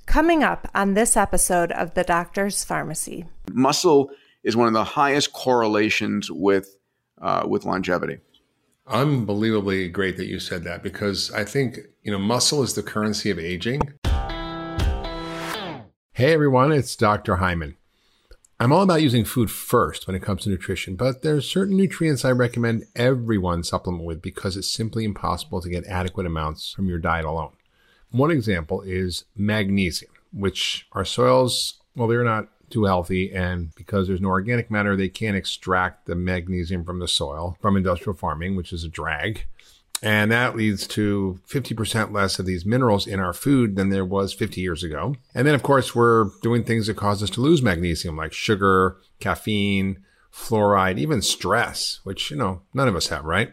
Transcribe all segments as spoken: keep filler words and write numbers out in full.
Coming up on this episode of The Doctor's Pharmacy. Muscle is one of the highest correlations with uh, with longevity. Unbelievably great that you said that, because I think, you know, muscle is the currency of aging. Hey everyone, it's Doctor Hyman. I'm all about using food first when it comes to nutrition, but there's certain nutrients I recommend everyone supplement with because it's simply impossible to get adequate amounts from your diet alone. One example is magnesium, which our soils, well, they're not too healthy, and because there's no organic matter, they can't extract the magnesium from the soil from industrial farming, which is a drag. And that leads to fifty percent less of these minerals in our food than there was fifty years ago. And then, of course, we're doing things that cause us to lose magnesium, like sugar, caffeine, fluoride, even stress, which, you know, none of us have, right?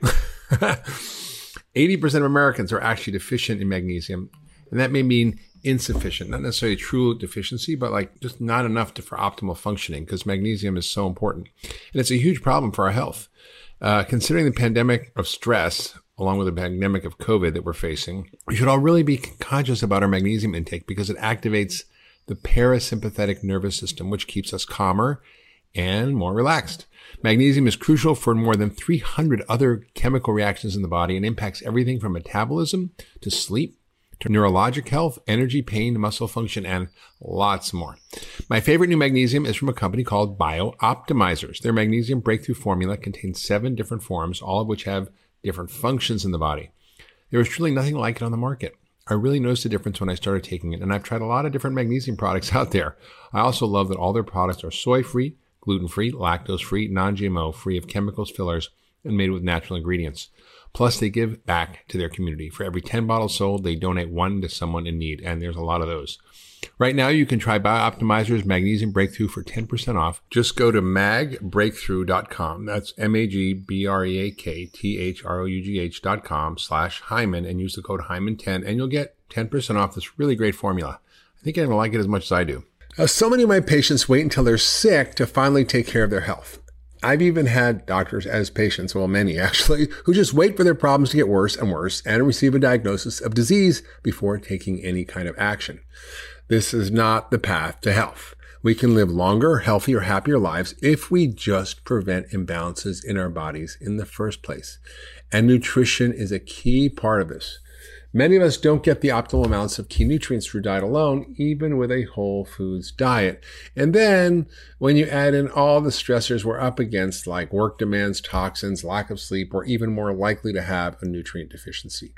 eighty percent of Americans are actually deficient in magnesium. And that may mean insufficient, not necessarily true deficiency, but like just not enough to, for optimal functioning, because magnesium is so important. And it's a huge problem for our health. Uh, considering the pandemic of stress, along with the pandemic of COVID that we're facing, we should all really be conscious about our magnesium intake because it activates the parasympathetic nervous system, which keeps us calmer and more relaxed. Magnesium is crucial for more than three hundred other chemical reactions in the body and impacts everything from metabolism to sleep, to neurologic health, energy, pain, muscle function, and lots more. My favorite new magnesium is from a company called BioOptimizers. Their magnesium breakthrough formula contains seven different forms, all of which have different functions in the body. There is truly nothing like it on the market. I really noticed a difference when I started taking it, and I've tried a lot of different magnesium products out there. I also love that all their products are soy-free, gluten-free, lactose-free, non-G M O, free of chemicals, fillers, and made with natural ingredients. Plus, they give back to their community. For every ten bottles sold, they donate one to someone in need, and there's a lot of those. Right now, you can try BioOptimizer's Magnesium Breakthrough for ten percent off. Just go to mag breakthrough dot com. That's M A G B R E A K T H R O U G H dot com slash Hyman and use the code Hyman ten, and you'll get ten percent off this really great formula. I think you're going to like it as much as I do. Uh, so many of my patients wait until they're sick to finally take care of their health. I've even had doctors as patients, well, many actually, who just wait for their problems to get worse and worse and receive a diagnosis of disease before taking any kind of action. This is not the path to health. We can live longer, healthier, happier lives if we just prevent imbalances in our bodies in the first place. And nutrition is a key part of this. Many of us don't get the optimal amounts of key nutrients through diet alone, even with a whole foods diet. And then when you add in all the stressors we're up against, like work demands, toxins, lack of sleep, we're even more likely to have a nutrient deficiency.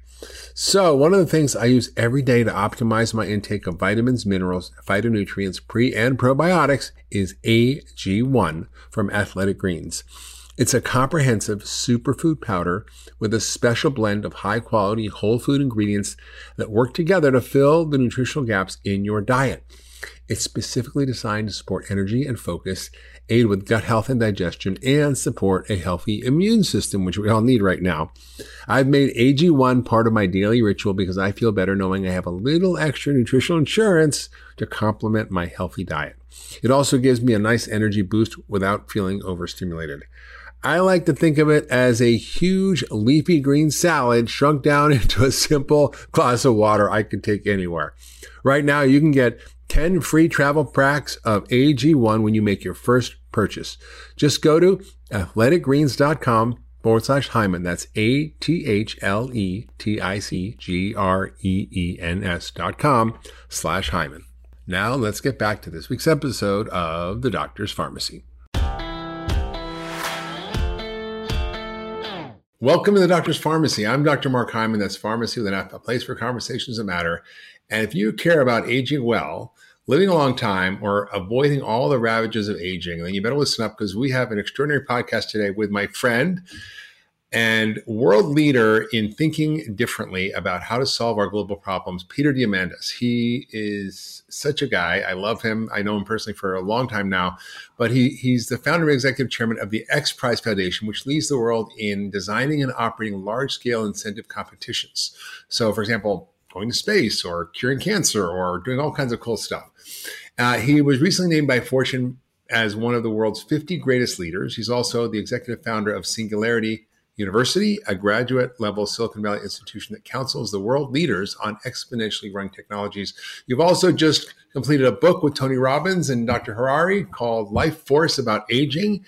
So one of the things I use every day to optimize my intake of vitamins, minerals, phytonutrients, pre and probiotics is A G one from Athletic Greens. It's a comprehensive superfood powder with a special blend of high-quality whole food ingredients that work together to fill the nutritional gaps in your diet. It's specifically designed to support energy and focus, aid with gut health and digestion, and support a healthy immune system, which we all need right now. I've made A G one part of my daily ritual because I feel better knowing I have a little extra nutritional insurance to complement my healthy diet. It also gives me a nice energy boost without feeling overstimulated. I like to think of it as a huge leafy green salad shrunk down into a simple glass of water I could take anywhere. Right now, you can get ten free travel packs of A G one when you make your first purchase. Just go to athleticgreens.com forward slash Hyman. That's A-T-H-L-E-T-I-C-G-R-E-E-N-S dot com slash Hyman. Now let's get back to this week's episode of The Doctor's Pharmacy. Welcome to The Doctor's Pharmacy. I'm Doctor Mark Hyman. That's Pharmacy with an F, a place for conversations that matter. And if you care about aging well, living a long time, or avoiding all the ravages of aging, then you better listen up because we have an extraordinary podcast today with my friend and world leader in thinking differently about how to solve our global problems, Peter Diamandis. He is such a guy. I love him. I know him personally for a long time now, but he he's the founder and executive chairman of the X Prize Foundation, which leads the world in designing and operating large-scale incentive competitions. So, for example, going to space or curing cancer or doing all kinds of cool stuff. Uh, he was recently named by Fortune as one of the world's fifty greatest leaders. He's also the executive founder of Singularity University, a graduate-level Silicon Valley institution that counsels the world leaders on exponentially growing technologies. You've also just completed a book with Tony Robbins and Doctor Harari called Life Force About Aging.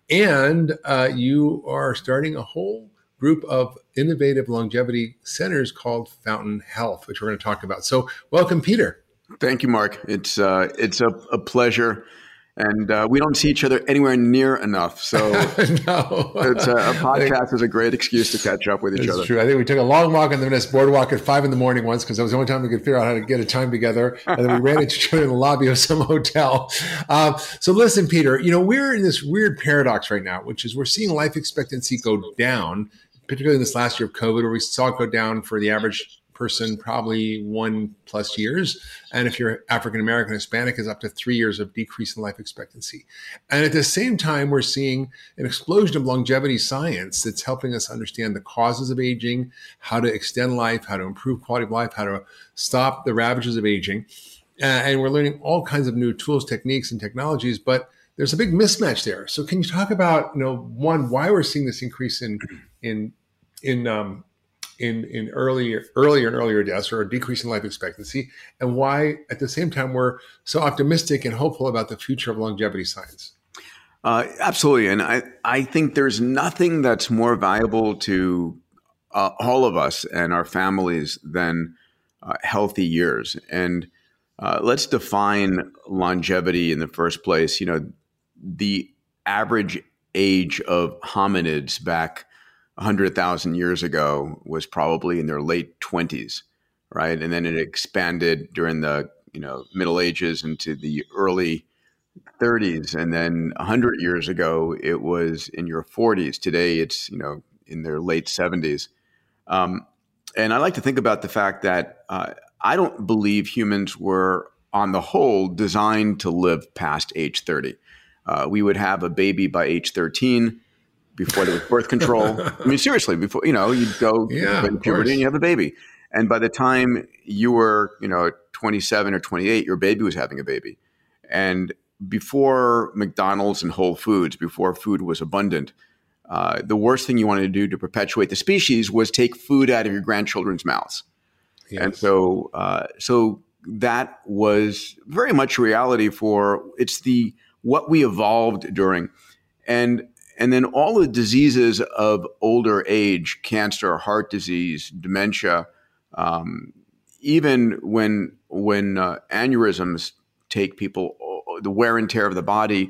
And uh, you are starting a whole group of innovative longevity centers called Fountain Health, which we're going to talk about. So welcome, Peter. Thank you, Mark. It's uh, it's a, a pleasure. And uh, we don't see each other anywhere near enough. So no. it's a, a podcast is a great excuse to catch up with each it's other. True. I think we took a long walk on the Venice boardwalk at five in the morning once because that was the only time we could figure out how to get a time together. And then we ran into each other in the lobby of some hotel. Uh, so listen, Peter, you know, we're in this weird paradox right now, which is we're seeing life expectancy go down, particularly in this last year of COVID, where we saw it go down for the average person probably one plus years. And if you're African-American, Hispanic, is up to three years of decrease in life expectancy. And at the same time, we're seeing an explosion of longevity science that's helping us understand the causes of aging, how to extend life, how to improve quality of life, how to stop the ravages of aging. Uh, and we're learning all kinds of new tools, techniques, and technologies, but there's a big mismatch there. So can you talk about, you know, one, why we're seeing this increase in, in, in, um, in in earlier earlier and earlier deaths or a decrease in life expectancy, and why at the same time we're so optimistic and hopeful about the future of longevity science? Uh, absolutely. And I, I think there's nothing that's more valuable to uh, all of us and our families than uh, healthy years. And uh, let's define longevity in the first place. You know, the average age of hominids back one hundred thousand years ago was probably in their late twenties, right? And then it expanded during the, you know, Middle Ages into the early thirties. And then one hundred years ago, it was in your forties. Today, it's, you know, in their late seventies. Um, and I like to think about the fact that uh, I don't believe humans were, on the whole, designed to live past age thirty. Uh, we would have a baby by age thirteen. Before there was birth control. I mean, seriously, before, you know, you'd go yeah, in puberty and you have a baby. And by the time you were, you know, twenty-seven or twenty-eight, your baby was having a baby. And before McDonald's and Whole Foods, before food was abundant, uh, the worst thing you wanted to do to perpetuate the species was take food out of your grandchildren's mouths. Yes. And so, uh, so that was very much reality for, it's the, what we evolved during. And And then all the diseases of older age, cancer, heart disease, dementia, um, even when when uh, aneurysms take people, the wear and tear of the body,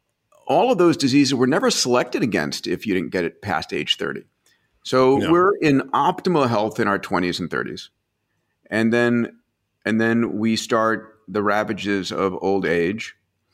all of those diseases were never selected against if you didn't get it past age thirty. So no. We're in optimal health in our twenties and thirties. And then, and then we start the ravages of old age.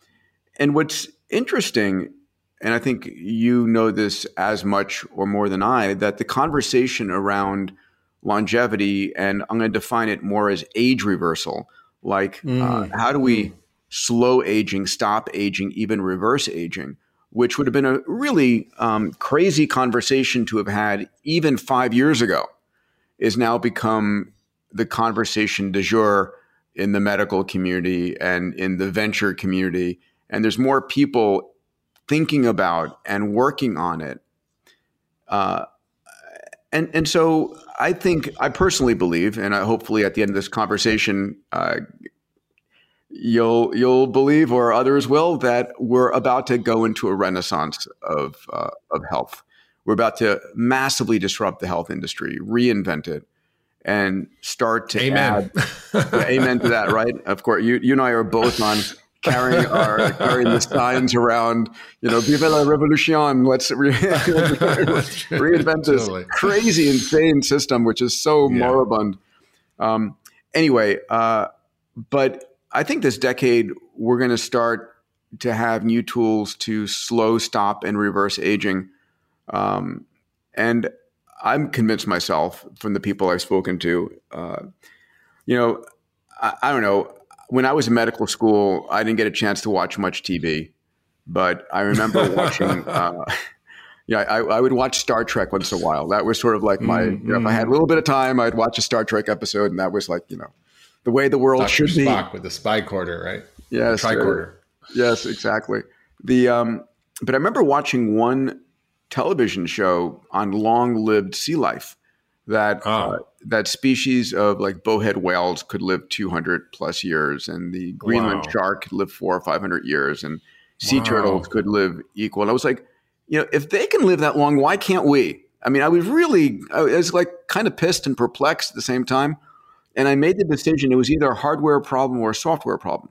And what's interesting, and I think you know this as much or more than I, that the conversation around longevity, and I'm going to define it more as age reversal, like mm. uh, how do we slow aging, stop aging, even reverse aging, which would have been a really um, crazy conversation to have had even five years ago, is now become the conversation du jour in the medical community and in the venture community. And there's more people thinking about and working on it. Uh, and, and so I think, I personally believe, and I, hopefully at the end of this conversation, uh, you'll you'll believe, or others will, that we're about to go into a renaissance of, uh, of health. We're about to massively disrupt the health industry, reinvent it, and start to amen. add, yeah, amen to that, right? Of course, you, you and I are both on carrying our carrying the signs around, you know, Vive la Revolution. Let's re- reinvent this totally. crazy, insane system, which is so yeah. moribund. Um, anyway, uh, but I think this decade we're going to start to have new tools to slow, stop, and reverse aging. Um, and I'm convinced myself from the people I've spoken to, uh, you know, I, I don't know. When I was in medical school, I didn't get a chance to watch much T V, but I remember watching, uh, yeah, I, I would watch Star Trek once in a while. That was sort of like my, mm-hmm. you know, if I had a little bit of time, I'd watch a Star Trek episode, and that was like, you know, the way the world Doctor should Spock be. With the spy quarter, right? Yes. The tricorder. Uh, yes, exactly. The, um, but I remember watching one television show on long-lived sea life that Oh. uh, that species of like bowhead whales could live two hundred plus years, and the Greenland Wow. shark could live four or five hundred years, and sea Wow. turtles could live equal. And I was like, you know, if they can live that long, why can't we? I mean, I was really, I was like kind of pissed and perplexed at the same time. And I made the decision it was either a hardware problem or a software problem.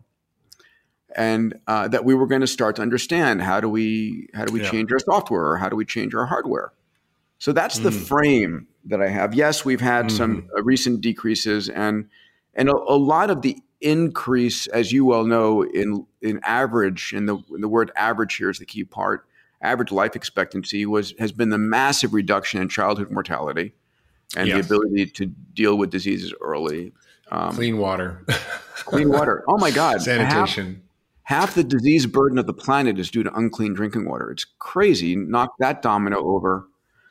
And uh, that we were going to start to understand how do we how do we Yeah. change our software, or how do we change our hardware? So that's the Mm. frame that I have. Yes, we've had some uh, recent decreases, and and a, a lot of the increase, as you well know, in in average, and the the word average here is the key part. Average life expectancy was has been the massive reduction in childhood mortality and Yes. the ability to deal with diseases early. Um, Clean water. clean water. Oh my God. Half, Sanitation. half the disease burden of the planet is due to unclean drinking water. It's crazy. Knock that domino over.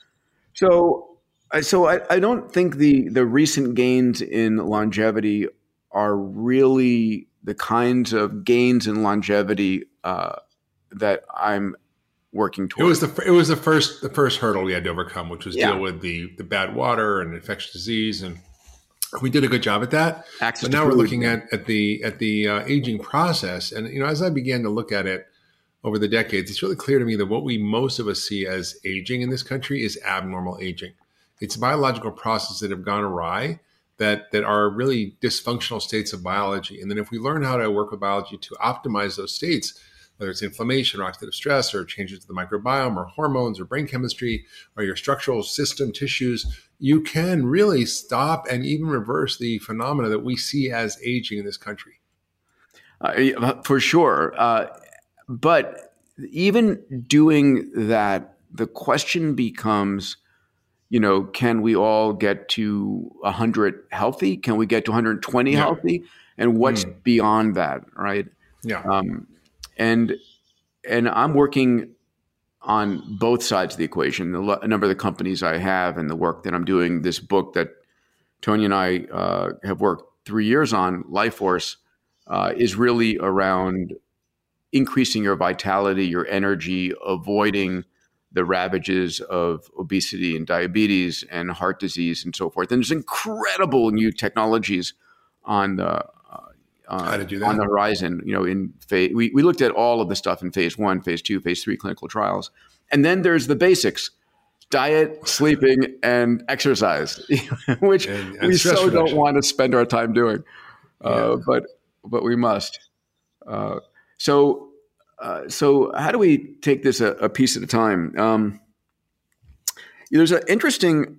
So, I- so I, I don't think the the recent gains in longevity are really the kinds of gains in longevity uh, that I'm working It towards. was the it was the first the first hurdle we had to overcome, which was Yeah. deal with the the bad water and infectious disease, and we did a good job at that. Access But to now we're food. looking at at the at the uh, aging process, and you know, as I began to look at it over the decades, it's really clear to me that what we most of us see as aging in this country is abnormal aging. It's biological processes that have gone awry, that that are really dysfunctional states of biology. And then if we learn how to work with biology to optimize those states, whether it's inflammation or oxidative stress or changes to the microbiome or hormones or brain chemistry or your structural system tissues, you can really stop and even reverse the phenomena that we see as aging in this country. Uh, for sure. Uh, but even doing that, the question becomes, you know, can we all get to one hundred healthy? Can we get to one hundred twenty Yeah. healthy? And what's Mm. beyond that, right? Yeah. Um, and and I'm working on both sides of the equation. A, lo- a number of the companies I have and the work that I'm doing, this book that Tony and I uh, have worked three years on, Life Force, uh, is really around increasing your vitality, your energy, avoiding the ravages of obesity and diabetes and heart disease and so forth. And there's incredible new technologies on the uh, How to do that. on the horizon. You know, in phase, we we looked at all of the stuff in phase one, phase two, phase three clinical trials, and then there's the basics: diet, sleeping, and exercise, which And- and we stress so reduction. don't want to spend our time doing, uh, Yeah. but but we must. Uh, so. Uh, so how do we take this a, a piece at a time? Um, there's an interesting,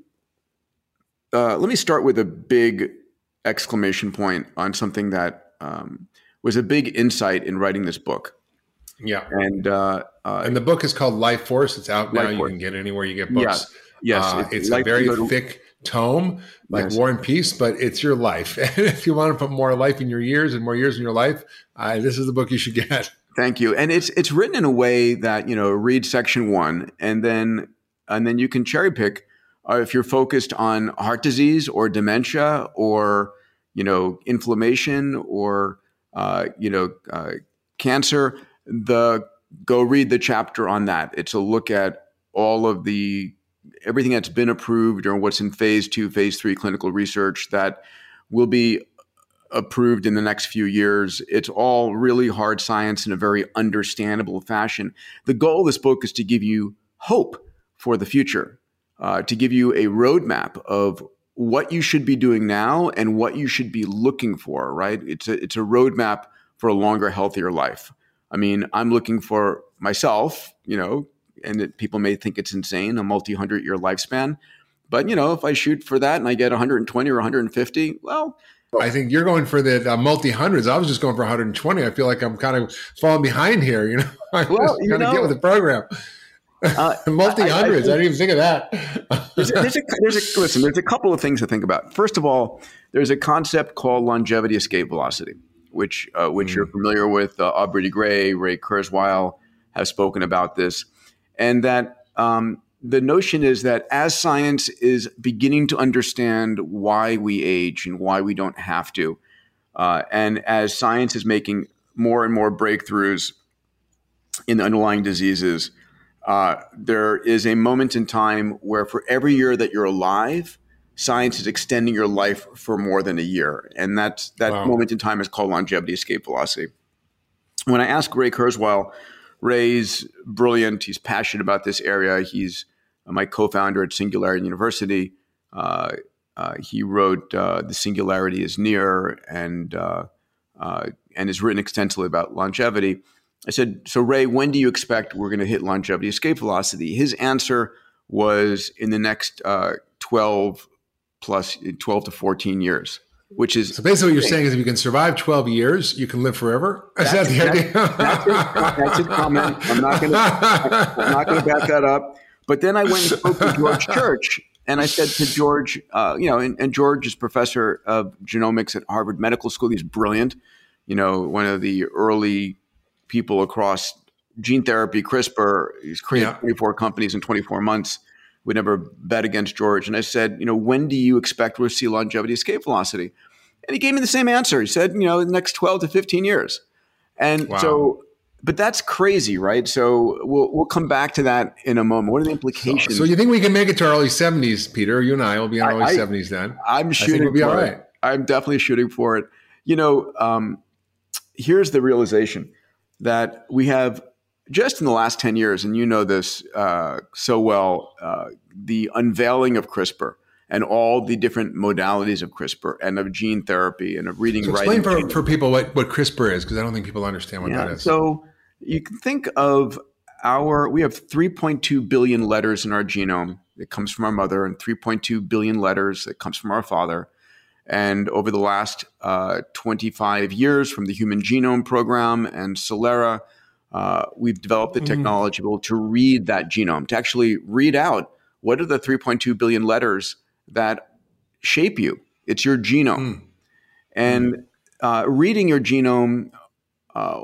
uh, let me start with a big exclamation point on something that um, was a big insight in writing this book. Yeah. And uh, uh, And the book is called Life Force. It's out now. Life You Force. can get it anywhere you get books. yes, Uh, it's it's Life- a very you go to- thick tome, like Yes. War and Peace, but it's your life. And if you want to put more life in your years and more years in your life, uh, this is the book you should get. Thank you. And it's it's written in a way that, you know, read section one, and then and then you can cherry pick uh, if you're focused on heart disease or dementia or, you know, inflammation or uh, you know uh, cancer. The go read the chapter on that. It's a look at all of the everything that's been approved or what's in phase two, phase three clinical research that will be approved in the next few years. It's all really hard science in a very understandable fashion. The goal of this book is to give you hope for the future, uh, to give you a roadmap of what you should be doing now and what you should be looking for, right? It's a, it's a roadmap for a longer, healthier life. I mean, I'm looking for myself, you know, and it, people may think it's insane, a multi-hundred year lifespan. But, you know, if I shoot for that and I get one hundred twenty or one hundred fifty, well, I think you're going for the uh, multi hundreds. I was just going for one hundred twenty. I feel like I'm kind of falling behind here. You know, I Well, just you kind of know, get with the program. uh, multi hundreds. I, I- I didn't even think of that. there's a, there's a, there's a, listen, there's a couple of things to think about. First of all, there's a concept called longevity escape velocity, which uh, which you're familiar with. Uh, Aubrey de Grey, Ray Kurzweil have spoken about this, and that um, the notion is that as science is beginning to understand why we age and why we don't have to, uh, and as science is making more and more breakthroughs in the underlying diseases, Uh, there is a moment in time where for every year that you're alive, science is extending your life for more than a year. And that's, that wow. moment in time is called longevity escape velocity. When I asked Ray Kurzweil, Ray's brilliant. He's passionate about this area. He's my co-founder at Singularity University. Uh, uh, he wrote uh, The Singularity is Near and, uh, uh, and has written extensively about longevity. I said, so Ray, when do you expect we're going to hit longevity escape velocity? His answer was in the next uh, twelve plus twelve to fourteen years, which is so basically what you're saying is if you can survive twelve years, you can live forever. Is that the that's, idea? That's, that's, that's his comment. I'm not going to I'm not going to back that up. But then I went and spoke to George Church, and I said to George, uh, you know, and, and George is professor of genomics at Harvard Medical School. He's brilliant. You know, one of the early people across gene therapy, CRISPR. He's created yeah. twenty-four companies in twenty-four months. We never bet against George. And I said, you know, when do you expect we'll see longevity escape velocity? And he gave me the same answer. He said, you know, the next twelve to fifteen years. And wow. so, but that's crazy, right? So we'll we'll come back to that in a moment. What are the implications? So, so you think we can make it to our early seventies, Peter? You and I will be in our I, early seventies then. I'm shooting I think we'll be for all right. it. I'm definitely shooting for it. You know, um, here's the realization that we have just in the last ten years, and you know this uh, so well, uh, the unveiling of CRISPR and all the different modalities of CRISPR and of gene therapy and of reading, so writing. Explain for, for people what, what CRISPR is, because I don't think people understand what yeah, that is. So you can think of our, we have three point two billion letters in our genome that comes from our mother and three point two billion letters that comes from our father. And over the last uh, twenty-five years from the Human Genome Program and Celera, uh, we've developed the technology mm. to read that genome, to actually read out what are the three point two billion letters that shape you. It's your genome. Mm. And mm. Uh, reading your genome uh,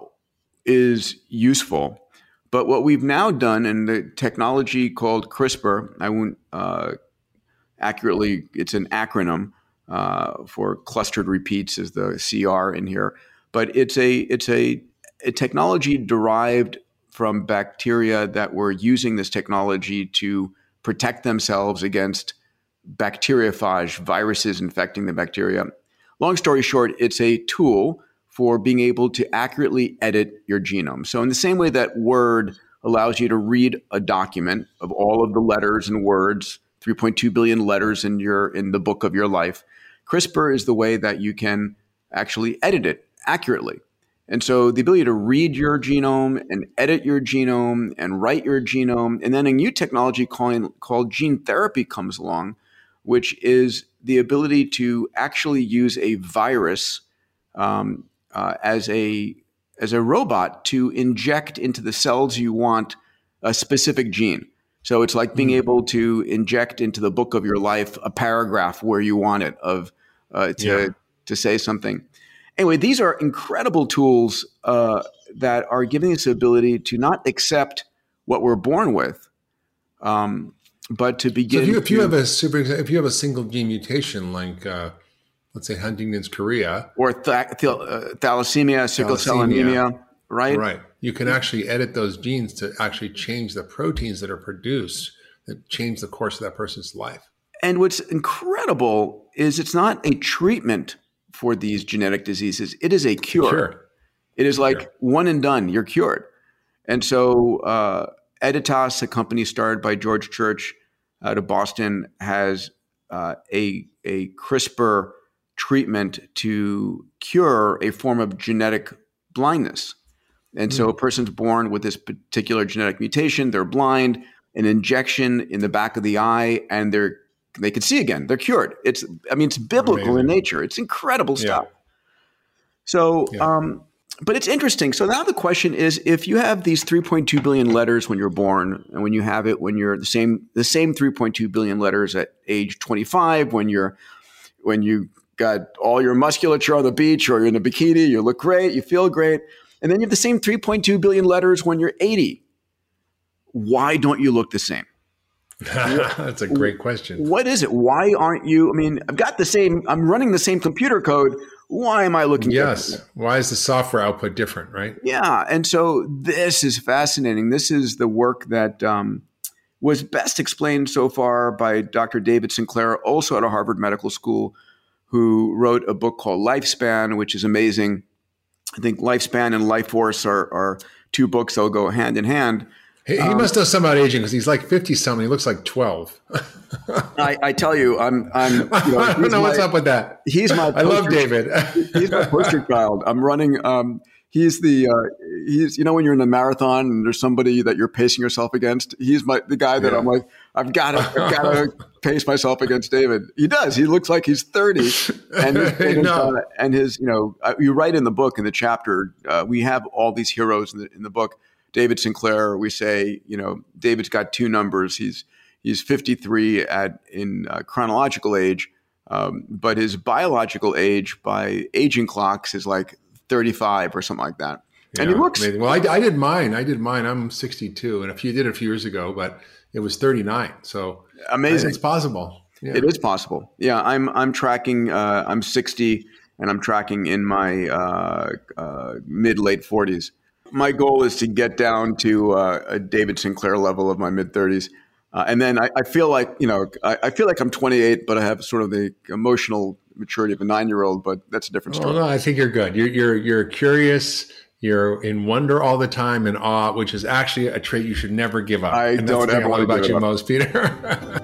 is useful. But what we've now done, and the technology called CRISPR, I won't uh, accurately, it's an acronym, Uh, for clustered repeats is the C R in here, but it's a it's a, a technology derived from bacteria that were using this technology to protect themselves against bacteriophage, viruses infecting the bacteria. Long story short, it's a tool for being able to accurately edit your genome. So in the same way that Word allows you to read a document of all of the letters and words, three point two billion letters in your in the book of your life, CRISPR is the way that you can actually edit it accurately. And so the ability to read your genome and edit your genome and write your genome, and then a new technology called, called gene therapy comes along, which is the ability to actually use a virus um, uh, as a as a robot to inject into the cells you want a specific gene. So it's like being able to inject into the book of your life a paragraph where you want it of uh, to yeah. to say something. Anyway, these are incredible tools uh, that are giving us the ability to not accept what we're born with, um, but to begin. So if you, if to, you have a super, if you have a single gene mutation like uh, let's say Huntington's chorea or th- th- uh, thalassemia, sickle thalassemia, cell anemia, right? Right. You can actually edit those genes to actually change the proteins that are produced that change the course of that person's life. And what's incredible is it's not a treatment for these genetic diseases. It is a cure. Sure. It is like sure. one and done. You're cured. And so uh, Editas, a company started by George Church out of Boston, has uh, a, a CRISPR treatment to cure a form of genetic blindness. And so a person's born with this particular genetic mutation, they're blind, an injection in the back of the eye, and they're they can see again. They're cured. It's I mean, it's biblical Amazing. in nature. It's incredible stuff. Yeah. So, yeah. um, but it's interesting. So now the question is, if you have these three point two billion letters when you're born, and when you have it when you're the same the same three point two billion letters at age twenty-five, when you're when you got all your musculature on the beach or you're in a bikini, you look great, you feel great. And then you have the same three point two billion letters when you're eighty. Why don't you look the same? That's a great question. What is it? Why aren't you? I mean, I've got the same, I'm running the same computer code. why am I looking Yes. different? Why is the software output different, right? Yeah. And so this is fascinating. This is the work that um, was best explained so far by Doctor David Sinclair, also at a Harvard Medical School, who wrote a book called Lifespan, which is amazing. I think Lifespan and Life Force are, are two books that will go hand in hand. He, he um, must know something about aging because he's like fifty something. He looks like twelve. I, I tell you, I'm, I'm, you know, I don't know my, what's up with that. He's my, I love David. He's my poster child. I'm running, um, he's the, uh, he's, you know, when you're in a marathon and there's somebody that you're pacing yourself against, he's my, the guy that yeah. I'm like, I've got to, I've got to pace myself against David. He does. He looks like he's thirty. And, and, no. uh, and his, you know, uh, you write in the book, in the chapter, uh, we have all these heroes in the, in the book. David Sinclair, we say, you know, David's got two numbers. He's he's fifty-three at in uh, chronological age, um, but his biological age by aging clocks is like thirty-five or something like that. Yeah, and he looks amazing. Well, I, I did mine. I did mine. I'm sixty-two, and a few did it a few years ago, but it was thirty-nine. So amazing. It's possible. Yeah. It is possible. Yeah, I'm I'm tracking. Uh, I'm sixty, and I'm tracking in my uh, uh, mid late forties. My goal is to get down to uh, a David Sinclair level of my mid thirties. Uh, and then I, I feel like, you know, I, I feel like I'm twenty-eight, but I have sort of the emotional maturity of a nine-year-old, but that's a different story. Oh, no, I think you're good. You're, you're, you're curious. You're in wonder all the time and awe, which is actually a trait you should never give up. I and that's don't the thing ever I love want to about give you it up. most, Peter.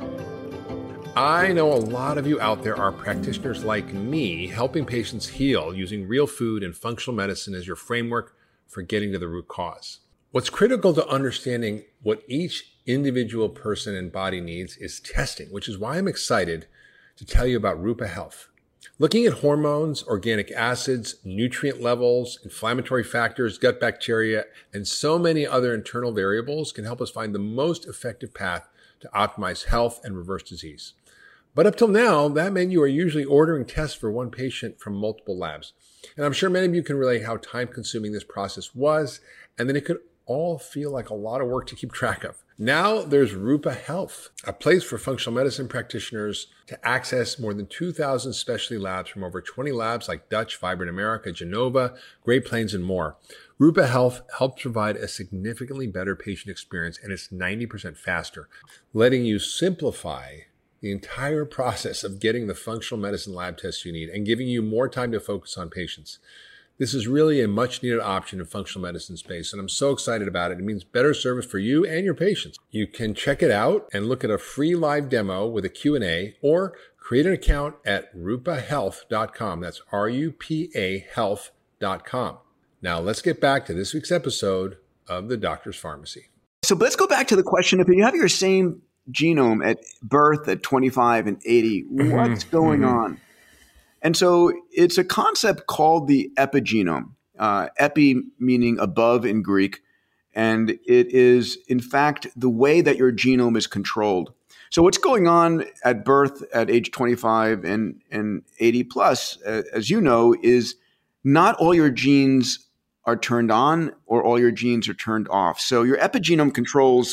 I know a lot of you out there are practitioners like me, helping patients heal using real food and functional medicine as your framework for getting to the root cause. What's critical to understanding what each individual person and body needs is testing, which is why I'm excited to tell you about Rupa Health. Looking at hormones, organic acids, nutrient levels, inflammatory factors, gut bacteria, and so many other internal variables can help us find the most effective path to optimize health and reverse disease. But up till now, that meant you are usually ordering tests for one patient from multiple labs. And I'm sure many of you can relate how time-consuming this process was, and then it could all feel like a lot of work to keep track of. Now there's Rupa Health, a place for functional medicine practitioners to access more than two thousand specialty labs from over twenty labs like Dutch, Vibrant America, Genova, Great Plains, and more. Rupa Health helps provide a significantly better patient experience, and it's ninety percent faster, letting you simplify the entire process of getting the functional medicine lab tests you need and giving you more time to focus on patients. This is really a much needed option in functional medicine space, and I'm so excited about it. It means better service for you and your patients. You can check it out and look at a free live demo with a Q and A, or create an account at rupa health dot com. That's R U P A health dot com. Now let's get back to this week's episode of The Doctor's Pharmacy. So let's go back to the question, if you have your same genome at birth at twenty-five and eighty, what's mm-hmm. going mm-hmm. on? And so it's a concept called the epigenome, uh, epi meaning above in Greek. And it is, in fact, the way that your genome is controlled. So what's going on at birth at age twenty-five and, and eighty plus, uh, as you know, is not all your genes are turned on or all your genes are turned off. So your epigenome controls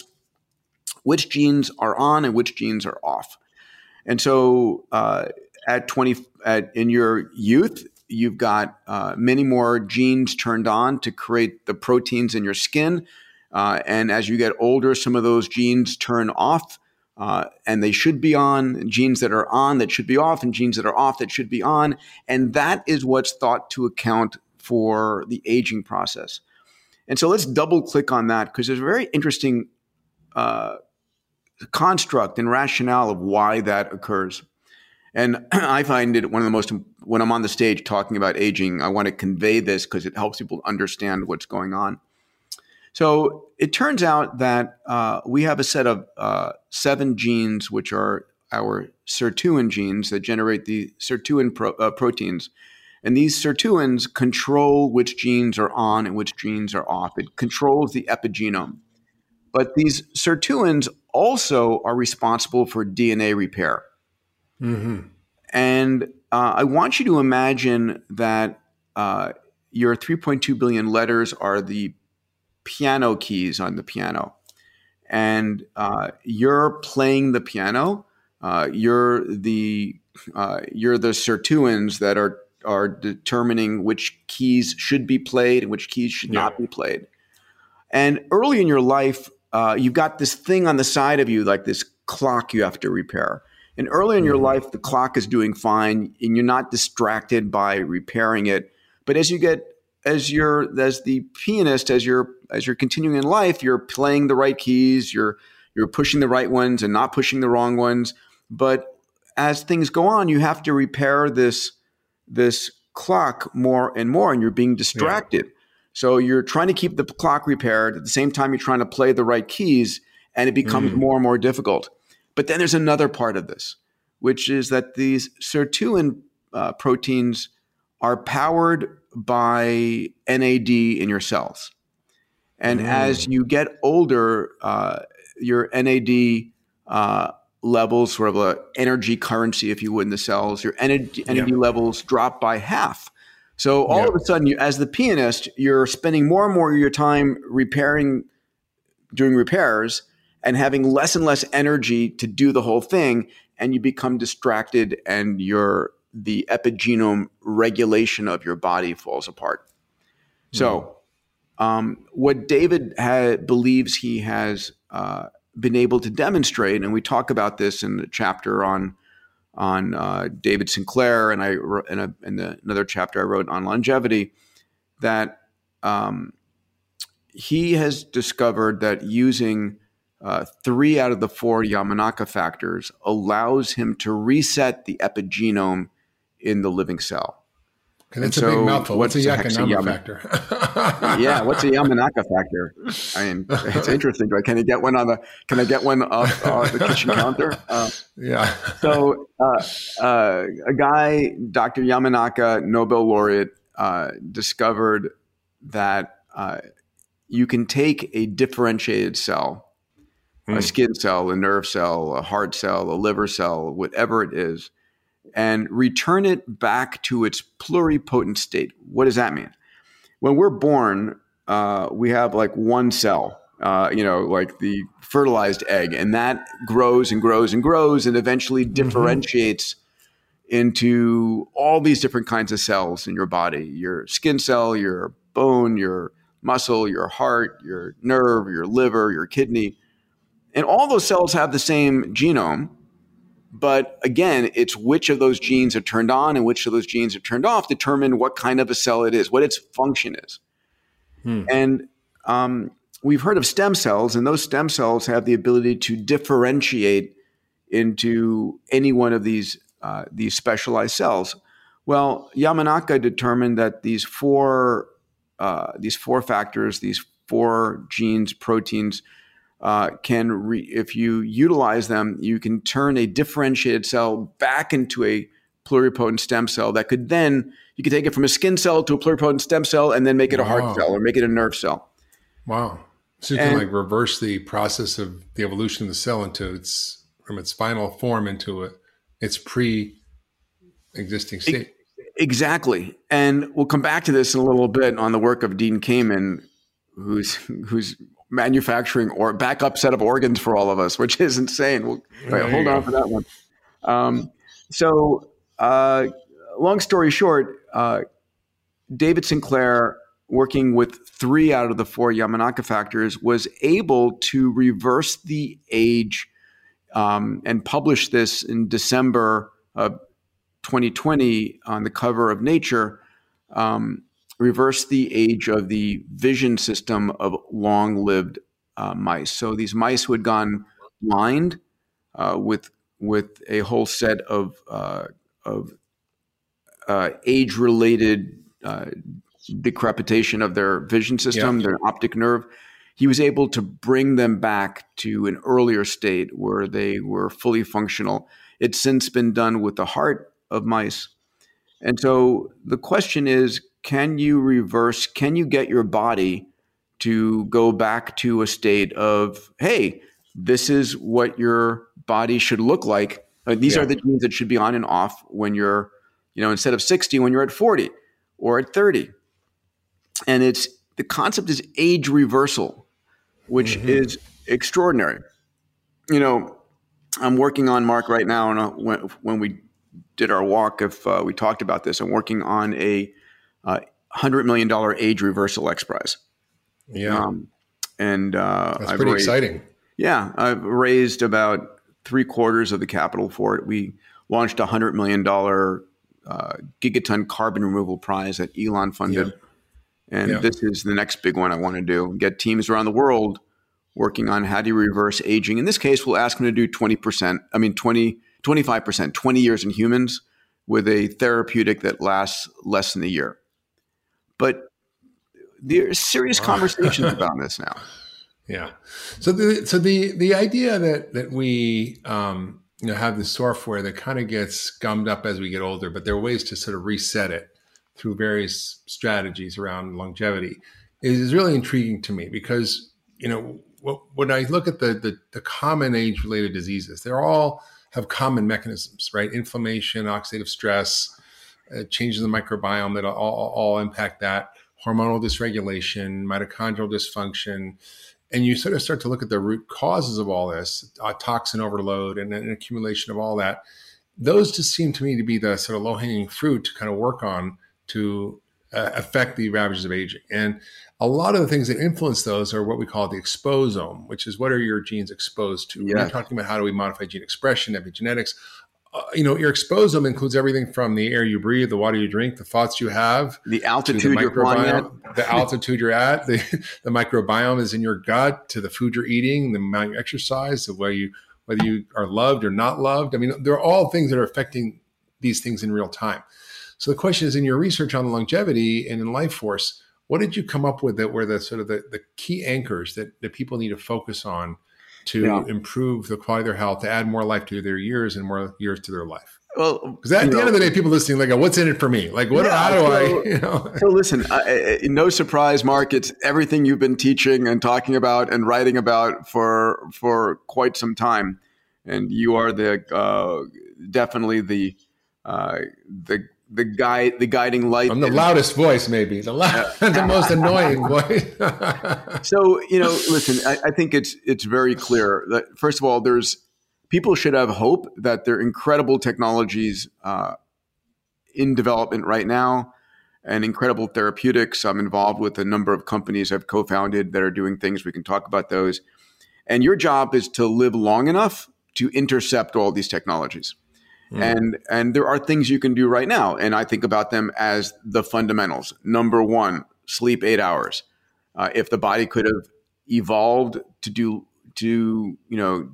which genes are on and which genes are off. And so uh, at twenty, at, in your youth, you've got uh, many more genes turned on to create the proteins in your skin. Uh, and as you get older, some of those genes turn off, uh, and they should be on. Genes that are on that should be off, and genes that are off that should be on. And that is what's thought to account for the aging process. And so let's double click on that, because there's a very interesting uh, construct and rationale of why that occurs. And I find it one of the most, when I'm on the stage talking about aging, I want to convey this because it helps people understand what's going on. So it turns out that uh, we have a set of uh, seven genes, which are our sirtuin genes that generate the sirtuin pro- uh, proteins. And these sirtuins control which genes are on and which genes are off. It controls the epigenome. But these sirtuins also are responsible for D N A repair. Mm-hmm. And uh, I want you to imagine that uh, your three point two billion letters are the piano keys on the piano. And uh, you're playing the piano. Uh, you're the uh, you're the sirtuins that are are determining which keys should be played and which keys should Yeah. not be played. And early in your life, uh, you've got this thing on the side of you, like this clock you have to repair. And early in your life, the clock is doing fine, and you're not distracted by repairing it. But as you get, as you're, as the pianist, as you're, as you're continuing in life, you're playing the right keys, you're, you're pushing the right ones and not pushing the wrong ones. But as things go on, you have to repair this, this clock more and more, and you're being distracted. Yeah. So you're trying to keep the clock repaired at the same time you're trying to play the right keys, and it becomes mm. more and more difficult. But then there's another part of this, which is that these sirtuin uh, proteins are powered by N A D in your cells. And mm. as you get older, uh, your N A D uh, levels, sort of a energy currency, if you would, in the cells, your energy, yeah. N A D levels drop by half. So all yeah. of a sudden, you, as the pianist, you're spending more and more of your time repairing, doing repairs, and having less and less energy to do the whole thing, and you become distracted, and your the epigenome regulation of your body falls apart. Mm. So, um, what David ha- believes he has uh, been able to demonstrate, and we talk about this in the chapter on on uh, David Sinclair, and I in, a, in the, another chapter I wrote on longevity, that um, he has discovered that using uh, three out of the four Yamanaka factors allows him to reset the epigenome in the living cell. And that's and a so big mouthful. What's, what's a Yamanaka factor? Yeah, what's a Yamanaka factor? I mean, it's interesting. Can I get one on the? Can I get one off uh, the kitchen counter? Uh, yeah. So, uh, uh, a guy, Doctor Yamanaka, Nobel laureate, uh, discovered that uh, you can take a differentiated cell, mm. a skin cell, a nerve cell, a heart cell, a liver cell, whatever it is, and return it back to its pluripotent state. What does that mean? When we're born, uh, we have like one cell, uh, you know, like the fertilized egg, and that grows and grows and grows and eventually differentiates mm-hmm. into all these different kinds of cells in your body, your skin cell, your bone, your muscle, your heart, your nerve, your liver, your kidney. And all those cells have the same genome. But again, it's which of those genes are turned on and which of those genes are turned off determine what kind of a cell it is, what its function is. Hmm. And um, we've heard of stem cells, and those stem cells have the ability to differentiate into any one of these uh, these specialized cells. Well, Yamanaka determined that these four uh, these four factors, these four genes, proteins, Uh, can re- if you utilize them, you can turn a differentiated cell back into a pluripotent stem cell that could then, you could take it from a skin cell to a pluripotent stem cell and then make it a wow. heart cell or make it a nerve cell. Wow. So you and, can like reverse the process of the evolution of the cell into its, from its final form into a, its pre-existing state. Exactly. And we'll come back to this in a little bit on the work of Dean Kamen, who's, who's, manufacturing or backup set of organs for all of us, which is insane. We'll, right, hold on for that one. Um, so uh, long story short, uh, David Sinclair, working with three out of the four Yamanaka factors, was able to reverse the age um, and publish this in December of twenty twenty on the cover of Nature, um, reverse the age of the vision system of long-lived uh, mice. So these mice who had gone blind uh, with with a whole set of uh, of uh, age-related uh, decrepitation of their vision system, yeah. their optic nerve, he was able to bring them back to an earlier state where they were fully functional. It's since been done with the heart of mice. And so the question is, can you reverse, can you get your body to go back to a state of, hey, this is what your body should look like. Uh, these yeah. are the genes that should be on and off when you're, you know, instead of sixty, when you're at forty or at thirty. And it's, the concept is age reversal, which mm-hmm. is extraordinary. You know, I'm working on, Mark, right now, and when, when we did our walk, if uh, we talked about this. I'm working on a uh, one hundred million dollars age reversal X Prize. Yeah. Um, and uh, that's I've pretty raised, exciting. Yeah. I've raised about three quarters of the capital for it. We launched a one hundred million dollars uh, gigaton carbon removal prize that Elon funded. Yeah. And Yeah. this is the next big one I want to do. Get teams around the world working on how do you reverse aging. In this case, we'll ask them to do twenty percent, I mean, twenty, twenty-five percent, twenty years in humans with a therapeutic that lasts less than a year. But there's serious conversations about this now. Yeah. So the so the the idea that that we um, you know have this software that kind of gets gummed up as we get older, but there are ways to sort of reset it through various strategies around longevity is, is really intriguing to me because you know what, when I look at the, the the common age related diseases, they're all have common mechanisms, right? Inflammation, oxidative stress, uh, changes in the microbiome that all, all impact that, hormonal dysregulation, mitochondrial dysfunction. And you sort of start to look at the root causes of all this, uh, toxin overload and an accumulation of all that. Those just seem to me to be the sort of low-hanging fruit to kind of work on to uh, affect the ravages of aging. And a lot of the things that influence those are what we call the exposome, which is what are your genes exposed to? Yes. When you're talking about how do we modify gene expression, epigenetics, uh, you know, your exposome includes everything from the air you breathe, the water you drink, the thoughts you have, The to altitude the you're flying at. microbiome, the altitude you're at, the, the microbiome is in your gut, to the food you're eating, the amount you exercise, the way you, whether you are loved or not loved. I mean, they're all things that are affecting these things in real time. So the question is, in your research on longevity and in Life Force, what did you come up with that were the sort of the, the key anchors that, that people need to focus on to Yeah. improve the quality of their health, to add more life to their years and more years to their life? Well, Because at you the know, end of the day, people listening like, what's in it for me? Like, what? Yeah, how do so- I? You know? So listen, I, I, no surprise, Mark. It's everything you've been teaching and talking about and writing about for for quite some time, and you are the uh, definitely the uh, the the guide the guiding light. I'm the in- loudest voice, maybe the loud, the most annoying voice. So you know, listen, I, I think it's it's very clear that first of all, there's people should have hope that there are incredible technologies uh, in development right now and incredible therapeutics. I'm involved with a number of companies I've co-founded that are doing things. We can talk about those. And your job is to live long enough to intercept all these technologies. Mm. And and there are things you can do right now. And I think about them as the fundamentals. Number one, sleep eight hours. Uh, if the body could have evolved to do to, you know,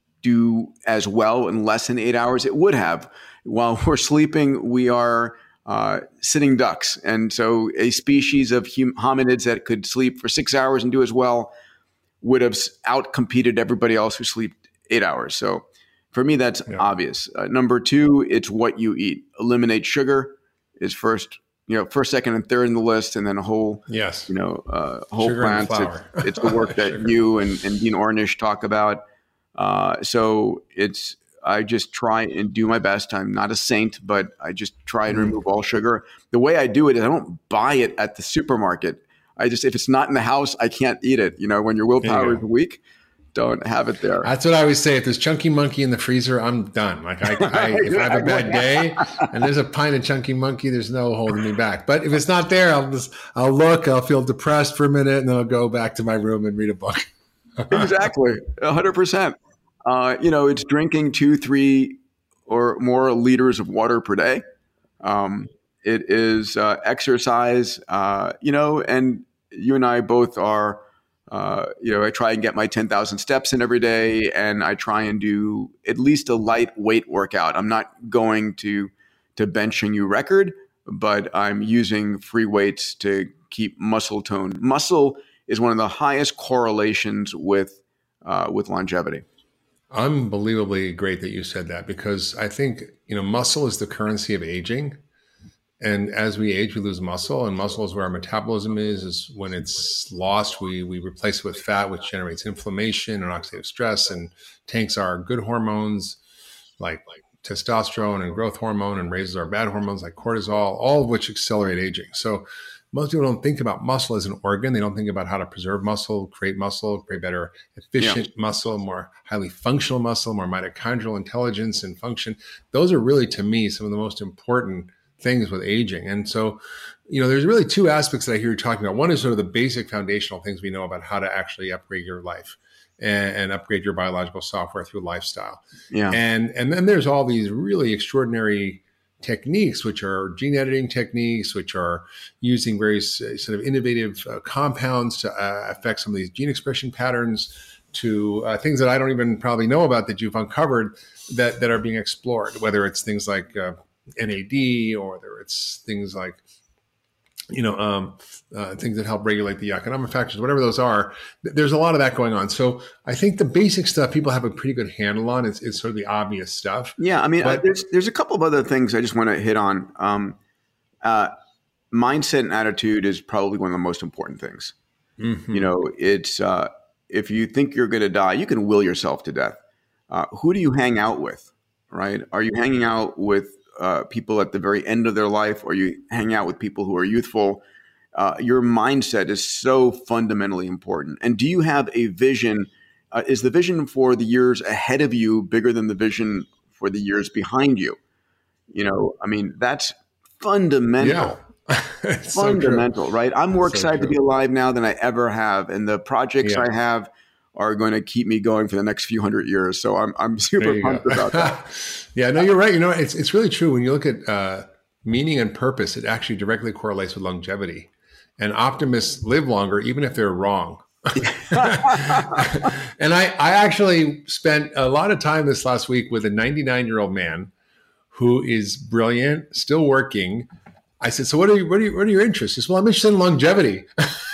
do as well in less than eight hours, it would have. While we're sleeping, we are uh, sitting ducks. And so a species of hum- hominids that could sleep for six hours and do as well would have outcompeted everybody else who sleep eight hours. So for me, that's yeah. obvious. Uh, number two, it's what you eat. Eliminate sugar is first, you know, first, second, and third in the list, and then a whole, yes, you know, uh, whole sugar plants. It's, it's the work that you and, and Dean Ornish talk about. Uh, so it's, I just try and do my best. I'm not a saint, but I just try and mm. remove all sugar. The way I do it is I don't buy it at the supermarket. I just, if it's not in the house, I can't eat it. You know, when your willpower you is weak, don't have it there. That's what I always say. If there's Chunky Monkey in the freezer, I'm done. Like I, I if I have a bad day and there's a pint of Chunky Monkey, there's no holding me back. But if it's not there, I'll just, I'll look, I'll feel depressed for a minute, and then I'll go back to my room and read a book. Exactly. A hundred percent. Uh, you know, it's drinking two, three or more liters of water per day. Um, it is uh, exercise, uh, you know, and you and I both are, uh, you know, I try and get my ten thousand steps in every day, and I try and do at least a lightweight workout. I'm not going to, to bench a new record, but I'm using free weights to keep muscle tone. Muscle is one of the highest correlations with, uh, with longevity. Unbelievably great that you said that, because I think, you know, muscle is the currency of aging. And as we age, we lose muscle, and muscle is where our metabolism is, is when it's lost, we, we replace it with fat, which generates inflammation and oxidative stress and tanks our good hormones like, like testosterone and growth hormone, and raises our bad hormones like cortisol, all of which accelerate aging. So most people don't think about muscle as an organ. They don't think about how to preserve muscle, create muscle, create better, efficient yeah. muscle, more highly functional muscle, more mitochondrial intelligence and function. Those are really, to me, some of the most important things with aging. And so, you know, there's really two aspects that I hear you talking about. One is sort of the basic foundational things we know about how to actually upgrade your life and, and upgrade your biological software through lifestyle. Yeah. And, and then there's all these really extraordinary techniques, which are gene editing techniques, which are using various uh, sort of innovative uh, compounds to uh, affect some of these gene expression patterns, to uh, things that I don't even probably know about that you've uncovered that, that are being explored, whether it's things like uh, N A D or whether it's things like, you know, um, uh, things that help regulate the economic factors, whatever those are. There's a lot of that going on. So I think the basic stuff people have a pretty good handle on. It's, it's sort of the obvious stuff. Yeah. I mean, but, uh, there's, there's a couple of other things I just want to hit on. Um, uh, mindset and attitude is probably one of the most important things. Mm-hmm. You know, it's, uh, if you think you're going to die, you can will yourself to death. Uh, who do you hang out with, right? Are you hanging out with Uh, people at the very end of their life, or you hang out with people who are youthful? Uh, your mindset is so fundamentally important. And do you have a vision? Uh, is the vision for the years ahead of you bigger than the vision for the years behind you? You know, I mean, that's fundamental. Yeah. Fundamental, so right? I'm more it's excited so to be alive now than I ever have. And the projects yeah. I have are going to keep me going for the next few hundred years. So I'm I'm super pumped about that. Yeah, no, you're right. You know, it's it's really true. When you look at uh, meaning and purpose, it actually directly correlates with longevity. And optimists live longer, even if they're wrong. And I, I actually spent a lot of time this last week with a ninety-nine-year-old man who is brilliant, still working. I said, so what are you, what are you, what are your interests? He said, well, I'm interested in longevity.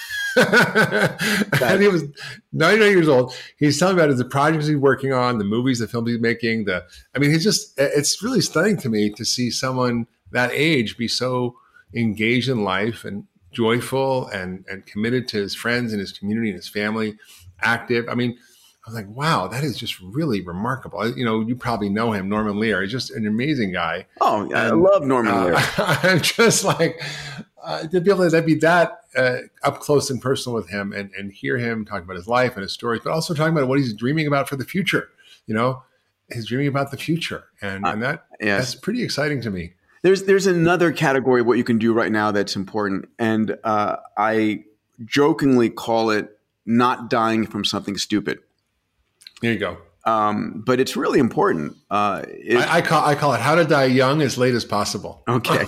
And he was ninety-nine years old. He's telling me about the projects he's working on, the movies, the films he's making. The, I mean, he's just, it's really stunning to me to see someone that age be so engaged in life and joyful and, and committed to his friends and his community and his family, active. I mean, I was like, wow, that is just really remarkable. You know, you probably know him, Norman Lear. He's just an amazing guy. Oh, yeah, and, I love Norman uh, Lear. I'm just like, uh, to be able to be that uh, up close and personal with him and, and hear him talk about his life and his stories, but also talking about what he's dreaming about for the future. You know, he's dreaming about the future. And, uh, and that yes. that's pretty exciting to me. There's there's another category of what you can do right now that's important. And uh, I jokingly call it not dying from something stupid. There you go. Um, but it's really important. Uh, it, I, I call I call it how to die young as late as possible. Okay.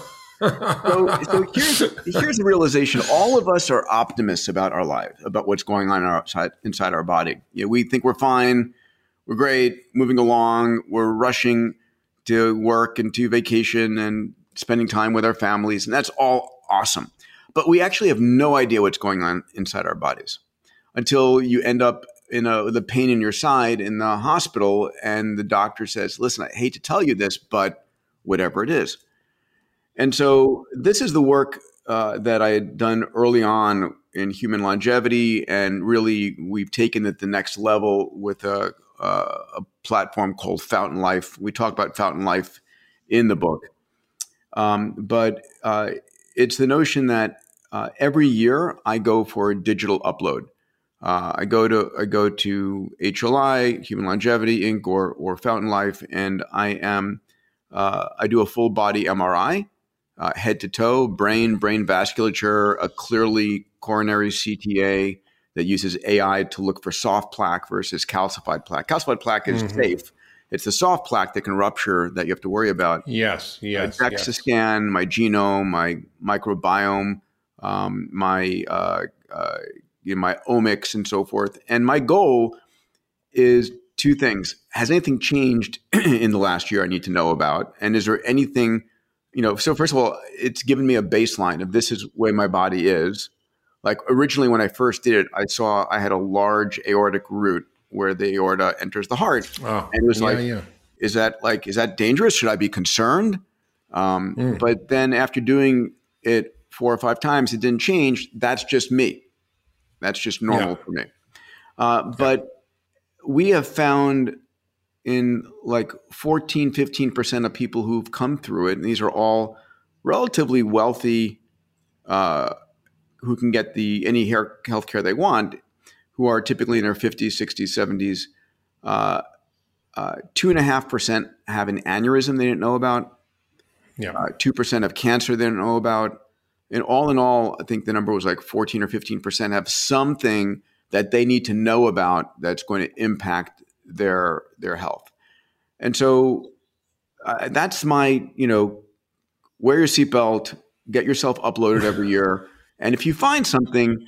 so so here's, here's the realization. All of us are optimists about our lives, about what's going on in our, inside our body. You know, we think we're fine. We're great, moving along. We're rushing to work and to vacation and spending time with our families. And that's all awesome. But we actually have no idea what's going on inside our bodies until you end up in a, the pain in your side in the hospital. And the doctor says, listen, I hate to tell you this, but whatever it is. And so this is the work uh, that I had done early on in human longevity. And really, we've taken it the next level with a, a, a platform called Fountain Life. We talk about Fountain Life in the book. Um, but uh, it's the notion that uh, every year I go for a digital upload. Uh, I go to I go to H L I, Human Longevity Incorporated, or or Fountain Life, and I am uh, I do a full body M R I. Uh, head to toe, brain, brain vasculature, a clearly coronary C T A that uses A I to look for soft plaque versus calcified plaque. Calcified plaque is mm-hmm. safe. It's the soft plaque that can rupture that you have to worry about. Yes, yes. My DEXA scan, my genome, my microbiome, um, my uh, uh, you know, my omics, and so forth. And my goal is two things: has anything changed in the last year I need to know about? And is there anything You know, so first of all, it's given me a baseline of this is where my body is. Like originally when I first did it, I saw I had a large aortic root where the aorta enters the heart. Oh, and it was yeah, like, yeah. is that like, is that dangerous? Should I be concerned? Um, Mm. But then after doing it four or five times, it didn't change. That's just me. That's just normal Yeah. for me. Uh, but we have found in like fourteen, fifteen percent of people who've come through it, and these are all relatively wealthy uh, who can get the any hair health care they want, who are typically in their fifties, sixties, seventies, uh, uh, two and a half percent have an aneurysm they didn't know about. Yeah. Uh, two percent have cancer they didn't know about. And all in all, I think the number was like fourteen or fifteen percent have something that they need to know about that's going to impact their their health. And so uh, that's my, you know, wear your seatbelt, get yourself uploaded every year. And if you find something,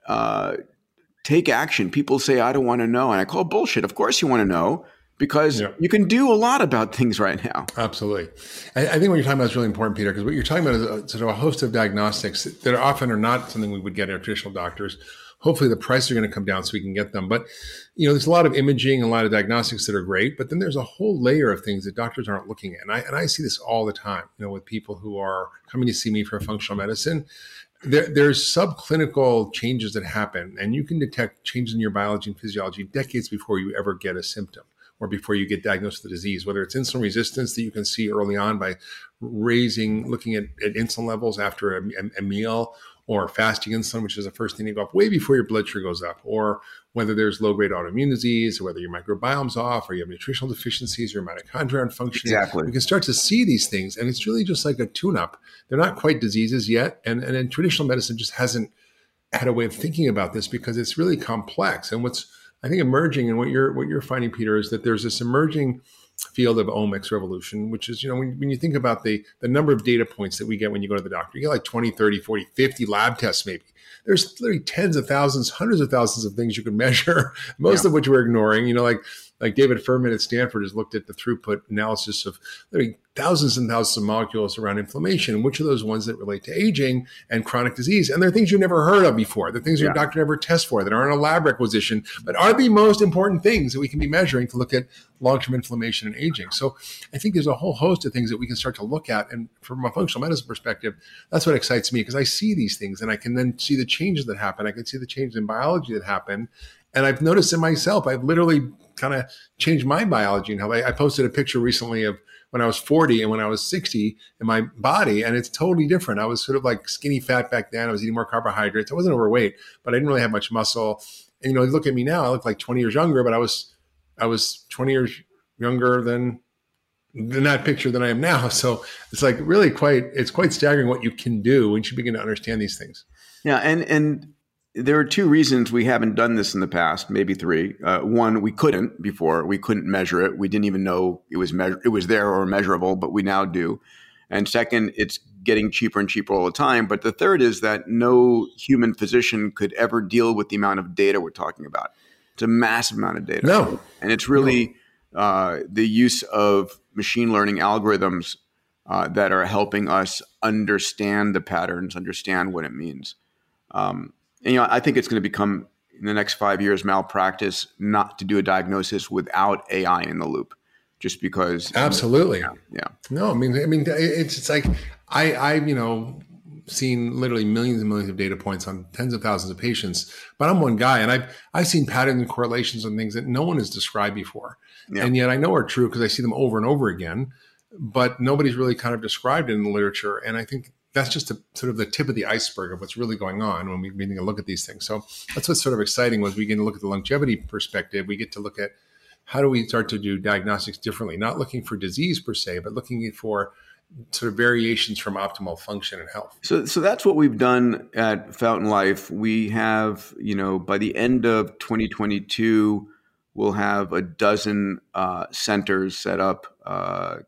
uh, take action. People say, I don't want to know. And I call bullshit. Of course you want to know, because yeah. you can do a lot about things right now. Absolutely. I, I think what you're talking about is really important, Peter, because what you're talking about is a, sort of a host of diagnostics that are often are not something we would get in our traditional doctors. Hopefully the prices are going to come down so we can get them. But, you know, there's a lot of imaging and a lot of diagnostics that are great, but then there's a whole layer of things that doctors aren't looking at. And I, and I see this all the time, you know, with people who are coming to see me for functional medicine. There, there's subclinical changes that happen, and you can detect changes in your biology and physiology decades before you ever get a symptom or before you get diagnosed with the disease, whether it's insulin resistance that you can see early on by raising, looking at, at insulin levels after a, a meal, or fasting insulin, which is the first thing to go up way before your blood sugar goes up, or whether there's low-grade autoimmune disease, or whether your microbiome's off, or you have nutritional deficiencies, or mitochondria aren't functioning. Exactly. We can start to see these things, and it's really just like a tune-up. They're not quite diseases yet, and, and then traditional medicine just hasn't had a way of thinking about this because it's really complex. And what's, I think, emerging, and what you're what you're finding, Peter, is that there's this emerging field of omics revolution, which is, you know, when, when you think about the the number of data points that we get when you go to the doctor, you get like twenty, thirty, forty, fifty lab tests maybe. There's literally tens of thousands, hundreds of thousands of things you can measure, most yeah. of which we're ignoring. You know, like like David Furman at Stanford has looked at the throughput analysis of literally thousands and thousands of molecules around inflammation, and which are those ones that relate to aging and chronic disease. And they're things you've never heard of before. They're things yeah. your doctor never tests for, that aren't a lab requisition, but are the most important things that we can be measuring to look at long-term inflammation and aging. So I think there's a whole host of things that we can start to look at. And from a functional medicine perspective, that's what excites me, because I see these things and I can then see the changes that happen. I can see the changes in biology that happen. And I've noticed in myself, I've literally kind of changed my biology and how I, I posted a picture recently of when I was forty and when I was sixty in my body, and it's totally different. I was sort of like skinny fat back then. I was eating more carbohydrates. I wasn't overweight, but I didn't really have much muscle. And, you know, look at me now, I look like twenty years younger, but I was, I was twenty years younger than, than that picture than I am now. So it's like really quite, it's quite staggering what you can do once you begin to understand these things. Yeah. And, and, there are two reasons we haven't done this in the past, maybe three. Uh, one, we couldn't before. We couldn't measure it. We didn't even know it was measure- it was there or measurable, but we now do. And second, it's getting cheaper and cheaper all the time. But the third is that no human physician could ever deal with the amount of data we're talking about. It's a massive amount of data. No. And it's really no. uh, the use of machine learning algorithms uh, that are helping us understand the patterns, understand what it means. Um, And, you know, I think it's going to become, in the next five years, malpractice not to do a diagnosis without A I in the loop, just because. Absolutely. Yeah. yeah. No, I mean, I mean, it's it's like I I've you know seen literally millions and millions of data points on tens of thousands of patients, but I'm one guy, and I've I've seen patterns and correlations on things that no one has described before, yeah. and yet I know are true because I see them over and over again, but nobody's really kind of described it in the literature, and I think that's just a, sort of the tip of the iceberg of what's really going on when we begin to look at these things. So that's what's sort of exciting was we get to look at the longevity perspective. We get to look at how do we start to do diagnostics differently, not looking for disease per se, but looking for sort of variations from optimal function and health. So, so that's what we've done at Fountain Life. We have, you know, by the end of twenty twenty-two, we'll have a dozen uh, centers set up uh,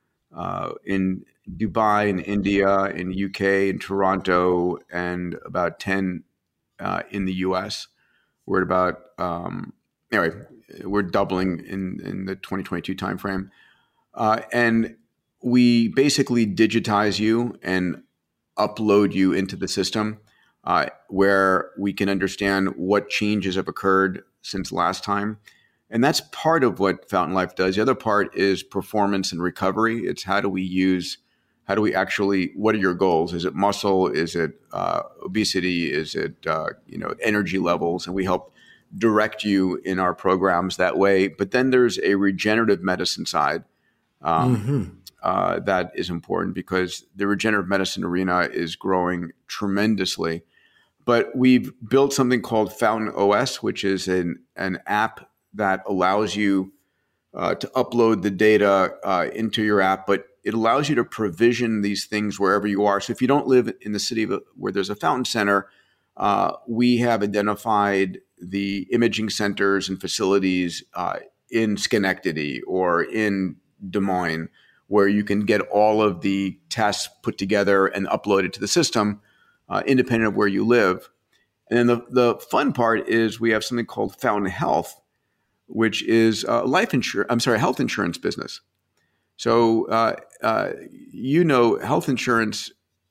uh, in Dubai, in India, in U K, in Toronto, and about ten uh, in the U S. We're at about, um, anyway, we're doubling in, in the twenty twenty-two timeframe. Uh, and we basically digitize you and upload you into the system uh, where we can understand what changes have occurred since last time. And that's part of what Fountain Life does. The other part is performance and recovery. It's how do we use How do we actually, what are your goals? Is it muscle? Is it uh, obesity? Is it, uh, you know, energy levels? And we help direct you in our programs that way. But then there's a regenerative medicine side um, mm-hmm. uh, that is important because the regenerative medicine arena is growing tremendously. but we've built something called Fountain O S, which is an, an app that allows you uh, to upload the data uh, into your app, but it allows you to provision these things wherever you are. So if you don't live in the city of a, where there's a fountain center, uh, we have identified the imaging centers and facilities uh, in Schenectady or in Des Moines, where you can get all of the tests put together and uploaded to the system, uh, independent of where you live. And then the, the fun part is we have something called Fountain Health, which is a life insurance, I'm sorry, health insurance business. So, uh, uh, you know, health insurance,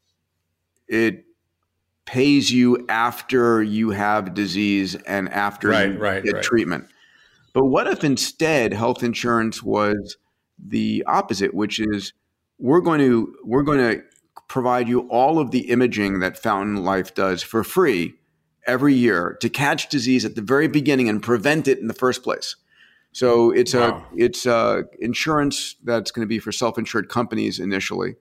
it pays you after you have disease and after right, you right, get right. treatment. But what if instead health insurance was the opposite, which is we're going to we're going to provide you all of the imaging that Fountain Life does for free every year to catch disease at the very beginning and prevent it in the first place. So it's wow. a it's a insurance that's going to be for self-insured companies initially,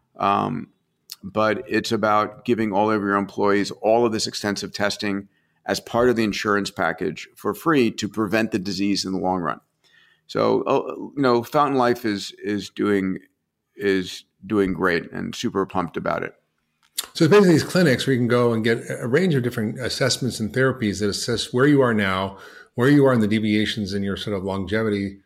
um, but it's about giving all of your employees all of this extensive testing as part of the insurance package for free to prevent the disease in the long run. So uh, you know, Fountain Life is is doing is doing great and super pumped about it. So it's basically these clinics where you can go and get a range of different assessments and therapies that assess where you are now, where you are in the deviations in your sort of longevity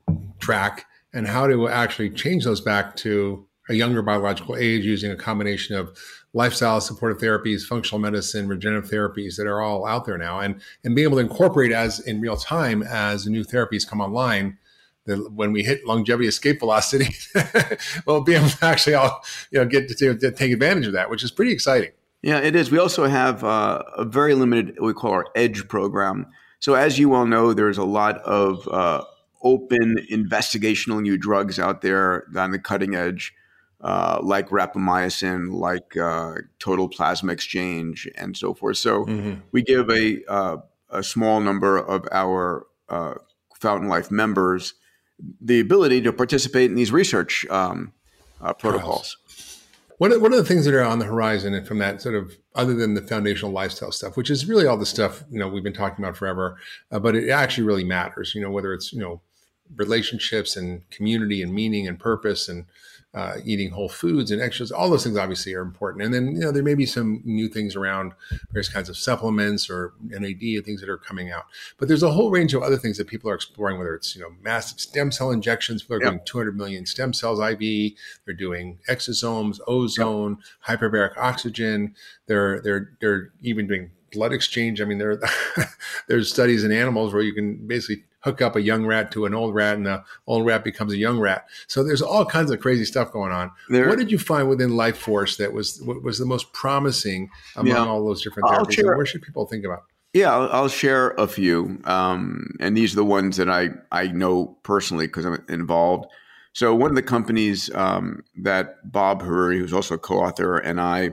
track, and how to actually change those back to a younger biological age using a combination of lifestyle supportive therapies, functional medicine, regenerative therapies that are all out there now, and and being able to incorporate as in real time as new therapies come online. That when we hit longevity escape velocity, we'll be able to actually all you know get to, to take advantage of that, which is pretty exciting. Yeah, it is. We also have uh, a very limited, what we call our EDGE program. So as you well know, there's a lot of uh, open investigational new drugs out there on the cutting edge, uh, like rapamycin, like uh, total plasma exchange, and so forth. So mm-hmm. we give a uh, a small number of our uh, Fountain Life members the ability to participate in these research um, uh, protocols. What are, what are the things that are on the horizon and from that sort of, other than the foundational lifestyle stuff, which is really all the stuff, you know, we've been talking about forever, uh, but it actually really matters, you know, whether it's, you know, relationships and community and meaning and purpose and uh, eating whole foods and extras, all those things obviously are important. And then, you know, there may be some new things around various kinds of supplements or N A D and things that are coming out. But there's a whole range of other things that people are exploring, whether it's, you know, massive stem cell injections. People are yep. doing two hundred million stem cells I V. They're doing exosomes, ozone, yep. hyperbaric oxygen. They're, they're, they're even doing blood exchange. I mean, there, there's studies in animals where you can basically hook up a young rat to an old rat and the old rat becomes a young rat. So there's all kinds of crazy stuff going on. There, what did you find within Life Force that was what was the most promising among yeah, all those different therapies? Share, and where should people think about? Yeah, I'll, I'll share a few. Um, and these are the ones that I, I know personally because I'm involved. So one of the companies um, that Bob Hariri, who's also a co-author, and I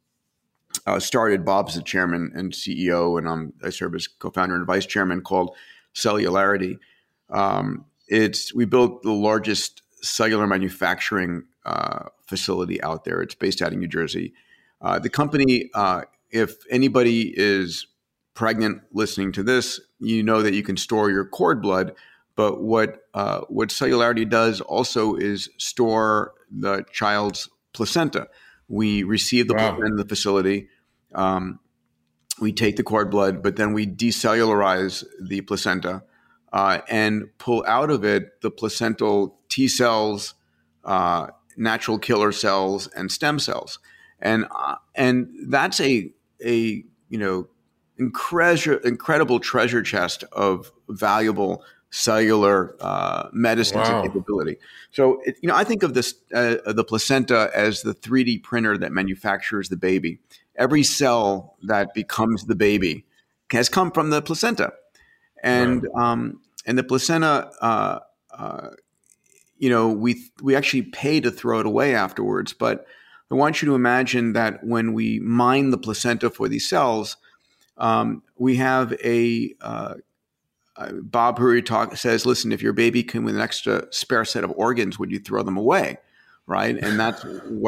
uh, started, Bob's the chairman and C E O, and I'm, I serve as co-founder and vice chairman, called Cellularity. Um, it's we built the largest cellular manufacturing uh, facility out there. It's based out in New Jersey. Uh, the company, uh, if anybody is pregnant listening to this, you know that you can store your cord blood. But what uh, what Cellularity does also is store the child's placenta. We receive the wow. placenta in the facility. Um, We take the cord blood, but then we decellularize the placenta uh, and pull out of it the placental T cells, uh, natural killer cells, and stem cells, and uh, and that's a a you know incre- incredible treasure chest of valuable cellular uh, medicines wow. and capability. So it, you know I think of this uh, the placenta as the three D printer that manufactures the baby. Every cell that becomes the baby has come from the placenta, and right. um, and the placenta, uh, uh, you know, we we actually pay to throw it away afterwards. But I want you to imagine that when we mine the placenta for these cells, um, we have a uh, uh, Bob Hariri talk says, listen, if your baby came with an extra spare set of organs, would you throw them away, right? And that's what.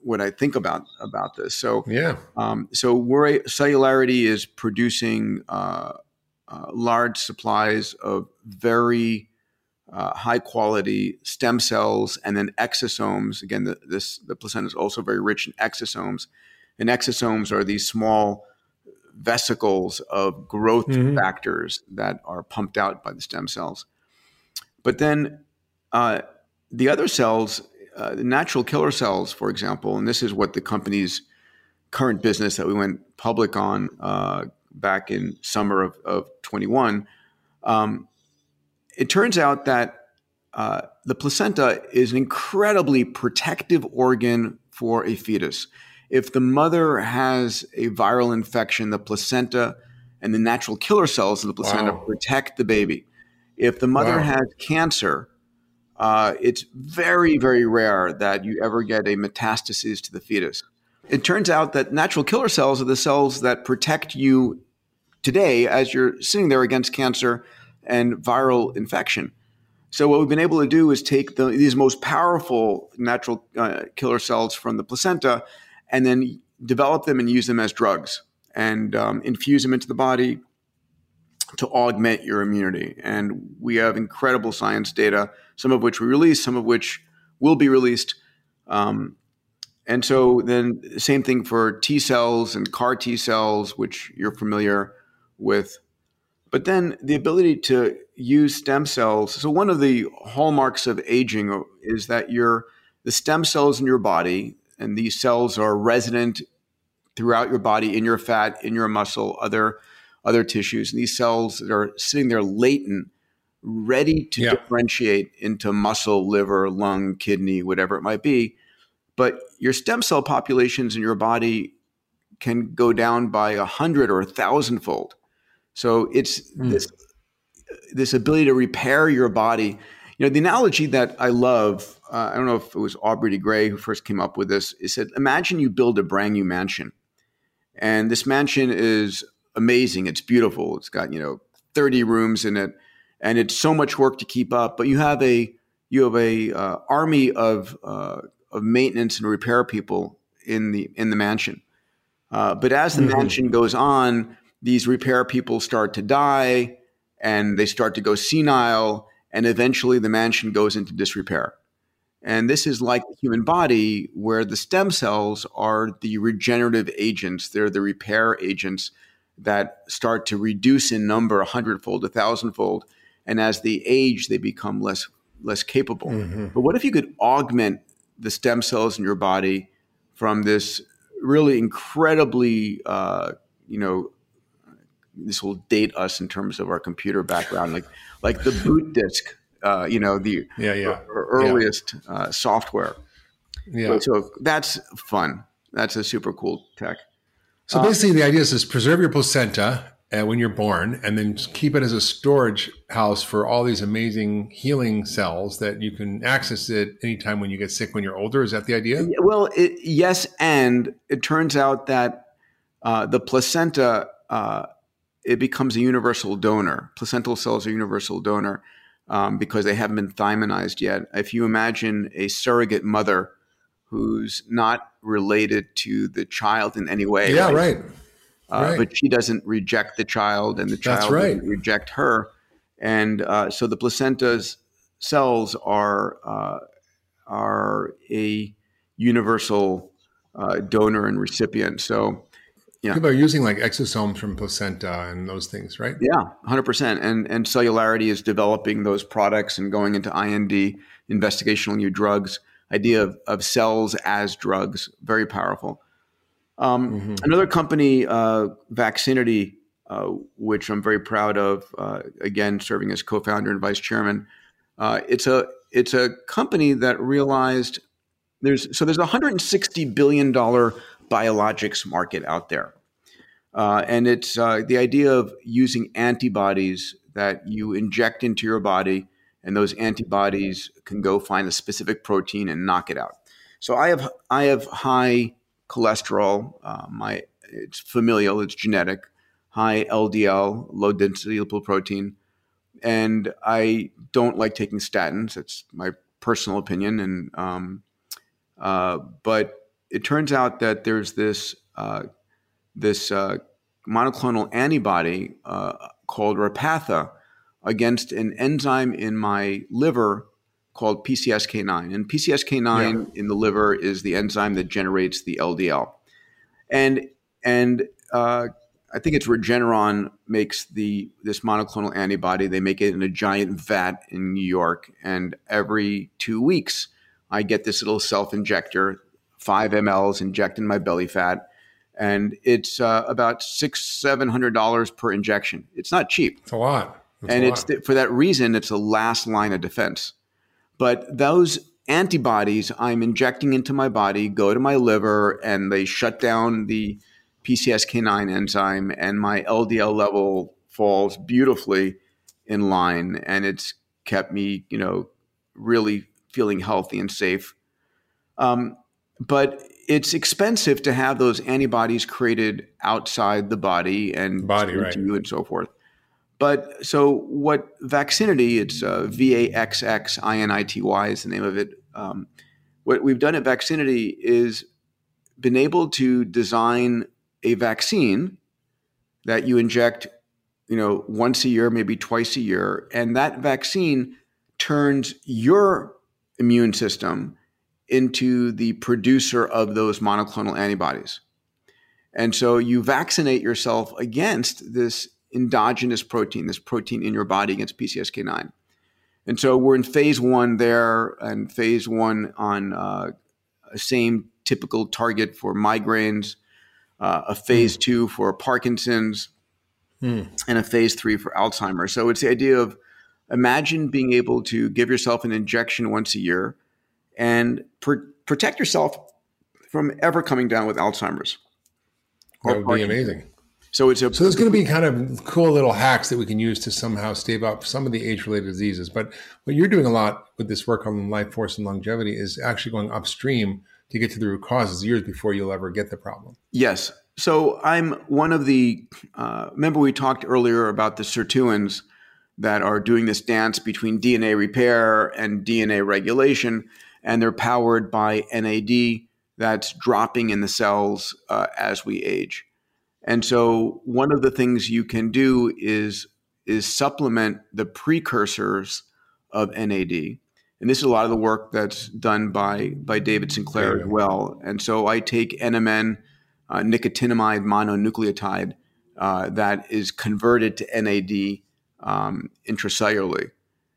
what I think about about this. So Yeah. um, so we're Celularity is producing uh, uh, large supplies of very uh, high quality stem cells and then exosomes. Again, the, this the placenta is also very rich in exosomes, and exosomes are these small vesicles of growth Mhm. factors that are pumped out by the stem cells. But then uh, the other cells, uh, the natural killer cells, for example, and this is what the company's current business that we went public on uh, back in summer of, of twenty-one, um, it turns out that uh, the placenta is an incredibly protective organ for a fetus. If the mother has a viral infection, the placenta and the natural killer cells of the placenta Wow. protect the baby. If the mother Wow. has cancer, uh, it's very, very rare that you ever get a metastasis to the fetus. It turns out that natural killer cells are the cells that protect you today as you're sitting there against cancer and viral infection. So what we've been able to do is take the, these most powerful natural uh, killer cells from the placenta and then develop them and use them as drugs and um, infuse them into the body to augment your immunity. And we have incredible science data, some of which we release, some of which will be released. Um, and so then same thing for T cells and C A R T cells, which you're familiar with. But then the ability to use stem cells. So one of the hallmarks of aging is that your the stem cells in your body, and these cells are resident throughout your body, in your fat, in your muscle, other other tissues. And these cells that are sitting there latent, ready to Yeah. differentiate into muscle, liver, lung, kidney, whatever it might be. But your stem cell populations in your body can go down by a hundred or a thousandfold. So it's Mm. this this ability to repair your body. You know, the analogy that I love, uh, I don't know if it was Aubrey de Grey who first came up with this, is that imagine you build a brand new mansion. And this mansion is amazing. It's beautiful. It's got, you know, thirty rooms in it, and it's so much work to keep up. But you have a you have a uh, army of uh, of maintenance and repair people in the in the mansion. Uh, but as the Mhm. mansion goes on, these repair people start to die, and they start to go senile, and eventually the mansion goes into disrepair. And this is like the human body, where the stem cells are the regenerative agents. They're the repair agents that start to reduce in number a hundredfold, a thousandfold. And as they age, they become less less capable. Mhm. But what if you could augment the stem cells in your body from this really incredibly, uh, you know, this will date us in terms of our computer background, like like the boot disk, uh, you know, the Yeah, yeah. er- earliest uh, software. Yeah. So that's fun. That's a super cool tech. So basically, the idea is to preserve your placenta uh, when you're born, and then just keep it as a storage house for all these amazing healing cells that you can access it anytime when you get sick when you're older. Is that the idea? Well, it, yes, and it turns out that uh, the placenta uh, it becomes a universal donor. Placental cells are universal donor um, because they haven't been thymonized yet. If you imagine a surrogate mother who's not related to the child in any way, Yeah, right. Uh, Right. but she doesn't reject the child, and the That's child right. doesn't reject her. And uh, so the placenta's cells are uh, are a universal uh, donor and recipient. So yeah, People are using like exosomes from placenta and those things, right? yeah, one hundred percent. And and Celularity is developing those products and going into I N D, investigational new drugs. Idea of, of cells as drugs, very powerful. Um, Mm-hmm. Another company, uh, Vaccinity, uh, which I'm very proud of, uh, again, serving as co-founder and vice chairman. Uh, it's a it's a company that realized there's so there's a one hundred sixty billion dollars biologics market out there. Uh, and it's uh, the idea of using antibodies that you inject into your body, and those antibodies can go find a specific protein and knock it out. So I have I have high cholesterol. Uh, my it's familial, it's genetic. High L D L, low density lipoprotein, and I don't like taking statins. That's my personal opinion, and um, uh, but it turns out that there's this uh, this uh, monoclonal antibody uh, called Repatha against an enzyme in my liver called P C S K nine. And P C S K nine yeah. in the liver is the enzyme that generates the L D L. And and uh, I think it's Regeneron makes the this monoclonal antibody. They make it in a giant vat in New York. And every two weeks, I get this little self-injector, five milliliters inject in my belly fat. And it's uh, about six, seven hundred dollars per injection. It's not cheap. It's a lot. It's and a it's lot. For that reason, it's a last line of defense. But those antibodies I'm injecting into my body go to my liver, and they shut down the P C S K nine enzyme, and my L D L level falls beautifully in line. And it's kept me, you know, really feeling healthy and safe. Um, but it's expensive to have those antibodies created outside the body and body, into right. you and so forth. But so what Vaxinity, it's uh, V A X X I N I T Y is the name of it. Um, what we've done at Vaxinity is been able to design a vaccine that you inject, you know, once a year, maybe twice a year. And that vaccine turns your immune system into the producer of those monoclonal antibodies. And so you vaccinate yourself against this endogenous protein, this protein in your body against P C S K nine. And so we're in phase one there, and phase one on uh, a same typical target for migraines, uh, a phase mm. two for Parkinson's, mm. and a phase three for Alzheimer's. So it's the idea of imagine being able to give yourself an injection once a year and pr- protect yourself from ever coming down with Alzheimer's. That would be amazing. So it's a, so there's going to be kind of cool little hacks that we can use to somehow stave off some of the age-related diseases. But what you're doing a lot with this work on life force and longevity is actually going upstream to get to the root causes years before you'll ever get the problem. Yes. So I'm one of the, uh, remember we talked earlier about the sirtuins that are doing this dance between D N A repair and D N A regulation, and they're powered by N A D that's dropping in the cells uh, as we age. And so one of the things you can do is, is supplement the precursors of N A D. And this is a lot of the work that's done by, by David Sinclair as well. And so I take N M N, uh, nicotinamide mononucleotide, uh, that is converted to N A D um, intracellularly.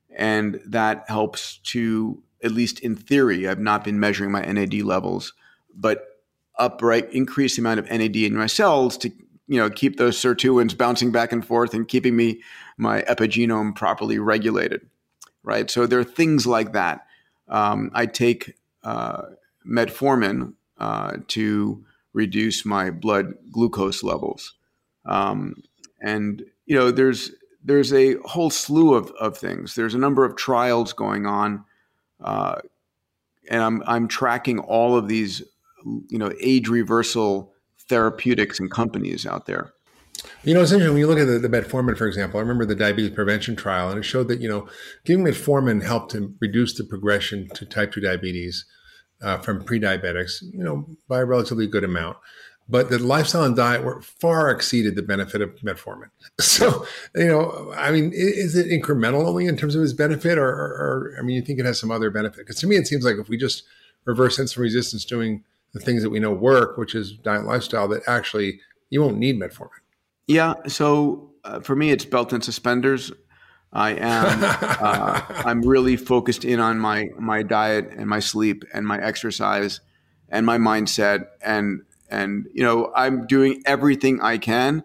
And that helps to, at least in theory, I've not been measuring my N A D levels, but upright, increase the amount of N A D in my cells to, you know, keep those sirtuins bouncing back and forth and keeping me, my epigenome properly regulated, right? So there are things like that. Um, I take uh, metformin uh, to reduce my blood glucose levels. Um, and, you know, there's there's a whole slew of, of things. There's a number of trials going on. Uh, and I'm I'm tracking all of these, you know, age reversal therapeutics and companies out there. You know, it's interesting when you look at the, the metformin, for example. I remember the diabetes prevention trial, and it showed that, you know, giving metformin helped to reduce the progression to type two diabetes uh, from pre-diabetics, you know, by a relatively good amount. But the lifestyle and diet were far exceeded the benefit of metformin. So, you know, I mean, is it incremental only in terms of its benefit, or, or, or I mean, you think it has some other benefit? Because to me, it seems like if we just reverse insulin resistance doing the things that we know work, which is diet and lifestyle, that actually you won't need metformin. Yeah. So uh, for me, it's belt and suspenders. I am, uh, I'm really focused in on my, my diet and my sleep and my exercise and my mindset. And, and, you know, I'm doing everything I can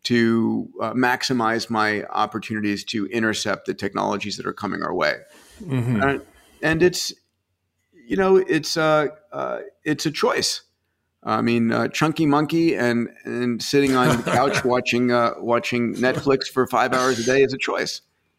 to uh, maximize my opportunities to intercept the technologies that are coming our way. Mm-hmm. And, and it's, you know, it's, uh, uh, it's a choice. I mean, uh, chunky monkey and, and sitting on the couch watching uh, watching Netflix for five hours a day is a choice.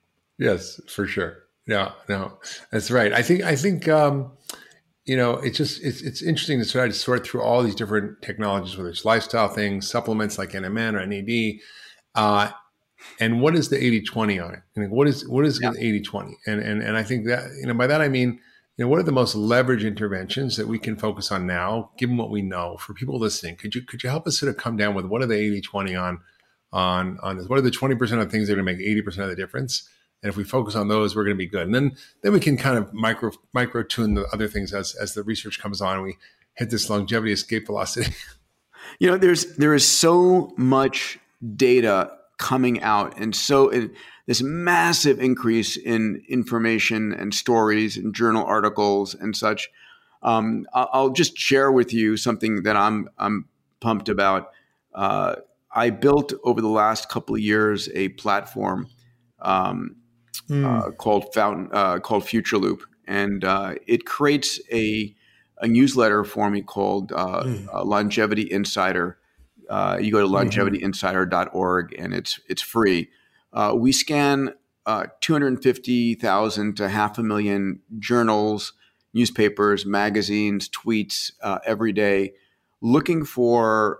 Yes, for sure. Yeah, no, that's right. I think I think um, you know, it's just it's it's interesting to try to sort through all these different technologies, whether it's lifestyle things, supplements like N M N or N A D, uh, and what is the eighty twenty on it? And what is what is yeah. the eighty twenty? And and and I think that, you know, by that I mean, you know, what are the most leverage interventions that we can focus on now, given what we know? For people listening, could you could you help us sort of come down with what are the eighty twenty on on on this? What are the twenty percent of things that are going to make eighty percent of the difference? And if we focus on those, we're going to be good. And then then we can kind of micro micro tune the other things as as the research comes on and we hit this longevity escape velocity. You know, there's there is so much data coming out, and so it, this massive increase in information and stories and journal articles and such. Um, I'll, I'll just share with you something that I'm I'm pumped about. Uh, I built over the last couple of years a platform um, mm. uh, called Fountain uh, called Future Loop, and uh, it creates a a newsletter for me called uh, mm. uh, Longevity Insider. Uh, you go to longevity insider dot org and it's it's free. Uh, we scan uh, two hundred fifty thousand to half a million journals, newspapers, magazines, tweets uh, every day, looking for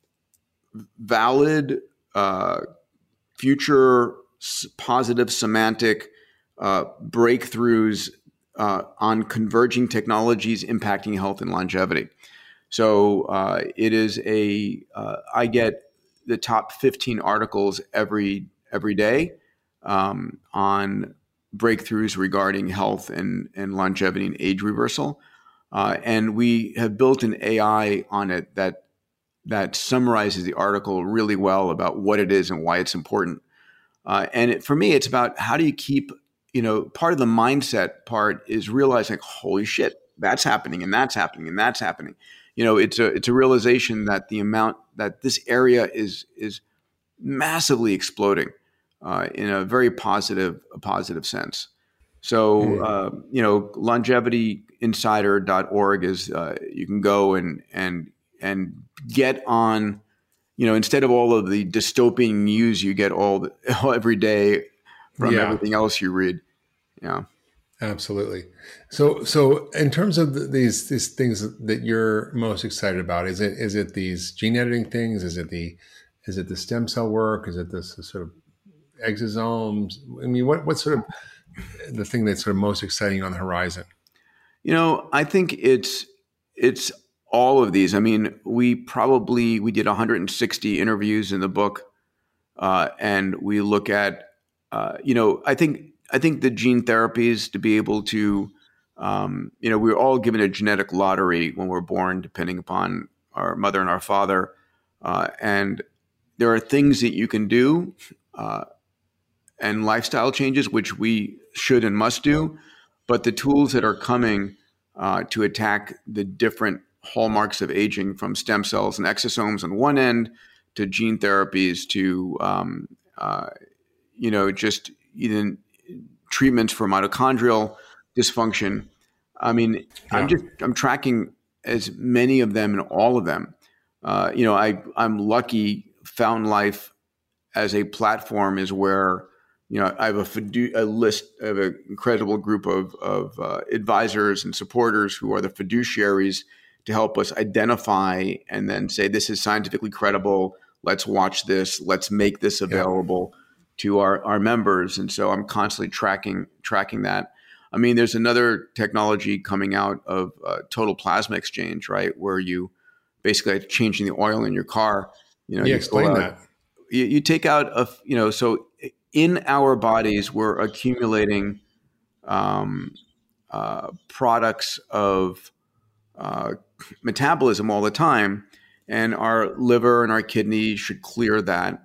valid, uh, future positive semantic uh, breakthroughs uh, on converging technologies impacting health and longevity. So uh, it is a, uh, I get the top fifteen articles every every day um, on breakthroughs regarding health and, and longevity and age reversal. Uh, and we have built an A I on it that that summarizes the article really well about what it is and why it's important. Uh, and it, for me, it's about how do you keep, you know, part of the mindset part is realizing, holy shit, that's happening and that's happening and that's happening. You know, it's a it's a realization that the amount that this area is is massively exploding uh, in a very positive a positive sense. So mm. uh, you know, longevity insider dot org is uh, you can go and and and get on. You know, instead of all of the dystopian news you get all the, every day from yeah. everything else you read. Yeah. Absolutely. So, so in terms of the, these these things that you're most excited about, is it is it these gene editing things? Is it the is it the stem cell work? Is it this sort of exosomes? I mean, what what's sort of the thing that's sort of most exciting on the horizon? You know, I think it's it's all of these. I mean, we probably we did one hundred sixty interviews in the book, uh, and we look at uh, you know, I think. I think the gene therapies to be able to, um, you know, we're all given a genetic lottery when we're born, depending upon our mother and our father. Uh, and there are things that you can do uh, and lifestyle changes, which we should and must do. But the tools that are coming uh, to attack the different hallmarks of aging, from stem cells and exosomes on one end to gene therapies to, um, uh, you know, just even treatments for mitochondrial dysfunction. I mean, yeah. I'm just I'm tracking as many of them and all of them. Uh, you know, I I'm lucky. Fountain Life as a platform is where you know I have a, fidu- a list of an incredible group of of uh, advisors and supporters who are the fiduciaries to help us identify and then say this is scientifically credible. Let's watch this. Let's make this available. Yeah. to our, our members. And so I'm constantly tracking tracking that. I mean, there's another technology coming out of uh, total plasma exchange, right? Where you basically are changing the oil in your car. You know, yeah, you explain out, that. You, you take out, a, you know, so in our bodies, we're accumulating um, uh, products of uh, metabolism all the time. And our liver and our kidneys should clear that.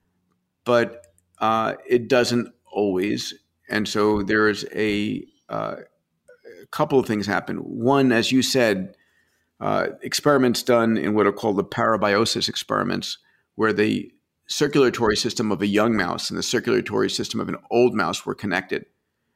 But Uh, it doesn't always. And so there's a, uh, a couple of things happen. One, as you said, uh, experiments done in what are called the parabiosis experiments, where the circulatory system of a young mouse and the circulatory system of an old mouse were connected.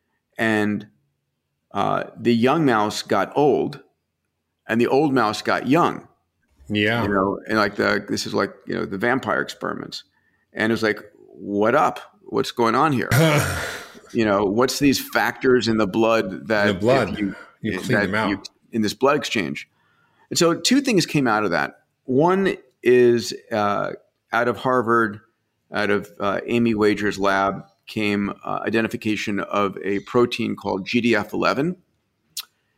And uh, the young mouse got old and the old mouse got young. Yeah. You know, and like the, this is like, you know, the vampire experiments. And it was like, what up? What's going on here? You know, what's these factors in the blood that the blood you, you clean that them out you, in this blood exchange? And so two things came out of that. One is uh, out of Harvard, out of uh, Amy Wager's lab, came uh, identification of a protein called G D F eleven.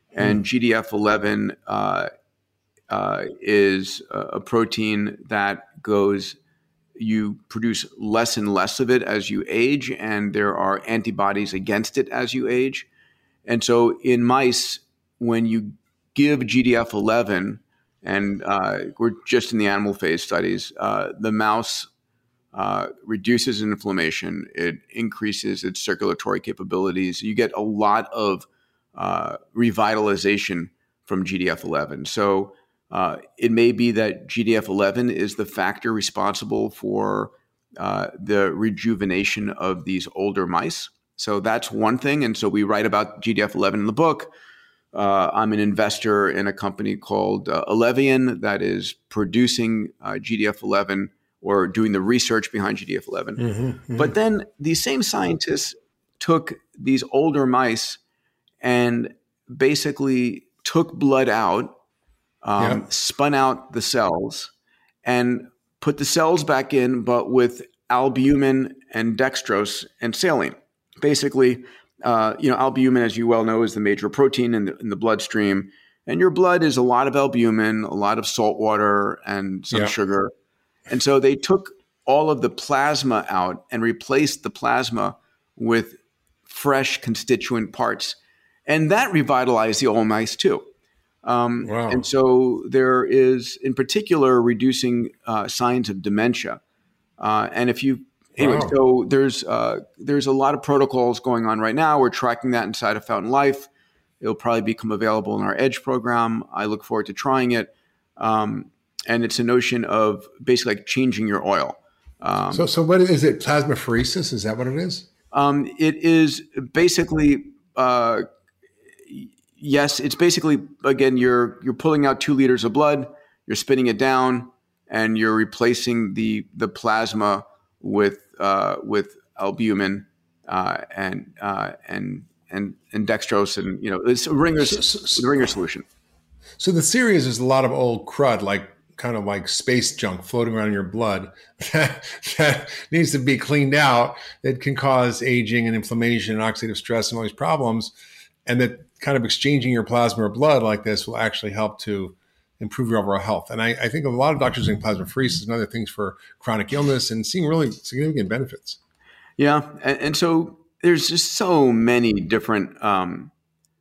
And mm. G D F eleven uh, uh, is a protein that goes, you produce less and less of it as you age, and there are antibodies against it as you age. And so in mice, when you give G D F eleven, and uh, we're just in the animal phase studies, uh, the mouse uh, reduces inflammation. It increases its circulatory capabilities. You get a lot of uh, revitalization from G D F eleven. So uh, it may be that G D F eleven is the factor responsible for uh, the rejuvenation of these older mice. So that's one thing. And so we write about G D F eleven in the book. Uh, I'm an investor in a company called uh, Elevian that is producing uh, G D F eleven or doing the research behind G D F eleven. Mm-hmm, mm-hmm. But then these same scientists took these older mice and basically took blood out, um, yeah. spun out the cells, and put the cells back in, but with albumin and dextrose and saline. Basically, uh, you know, albumin, as you well know, is the major protein in the, in the bloodstream. And your blood is a lot of albumin, a lot of salt water, and some yeah. sugar. And so they took all of the plasma out and replaced the plasma with fresh constituent parts. And that revitalized the old mice too. Um, wow. And so there is, in particular, reducing uh, signs of dementia. Uh, and if you, anyway, wow. so there's uh, there's a lot of protocols going on right now. We're tracking that inside of Fountain Life. It'll probably become available in our EDGE program. I look forward to trying it. Um, and it's a notion of basically like changing your oil. Um, so, so what is it? Plasmapheresis? Is that what it is? Um, it is basically, uh, yes, it's basically, again, you're you're pulling out two liters of blood, you're spinning it down, and you're replacing the the plasma with uh, with albumin uh, and uh, and and and dextrose, and you know it's a Ringer's so, so, the Ringer solution. So the series is a lot of old crud, like kind of like space junk floating around in your blood that, that needs to be cleaned out. That can cause aging and inflammation and oxidative stress and all these problems, and that kind of exchanging your plasma or blood like this will actually help to improve your overall health. And I, I think a lot of doctors doing plasmapheresis and other things for chronic illness and seeing really significant benefits. Yeah. And, and so there's just so many different, um,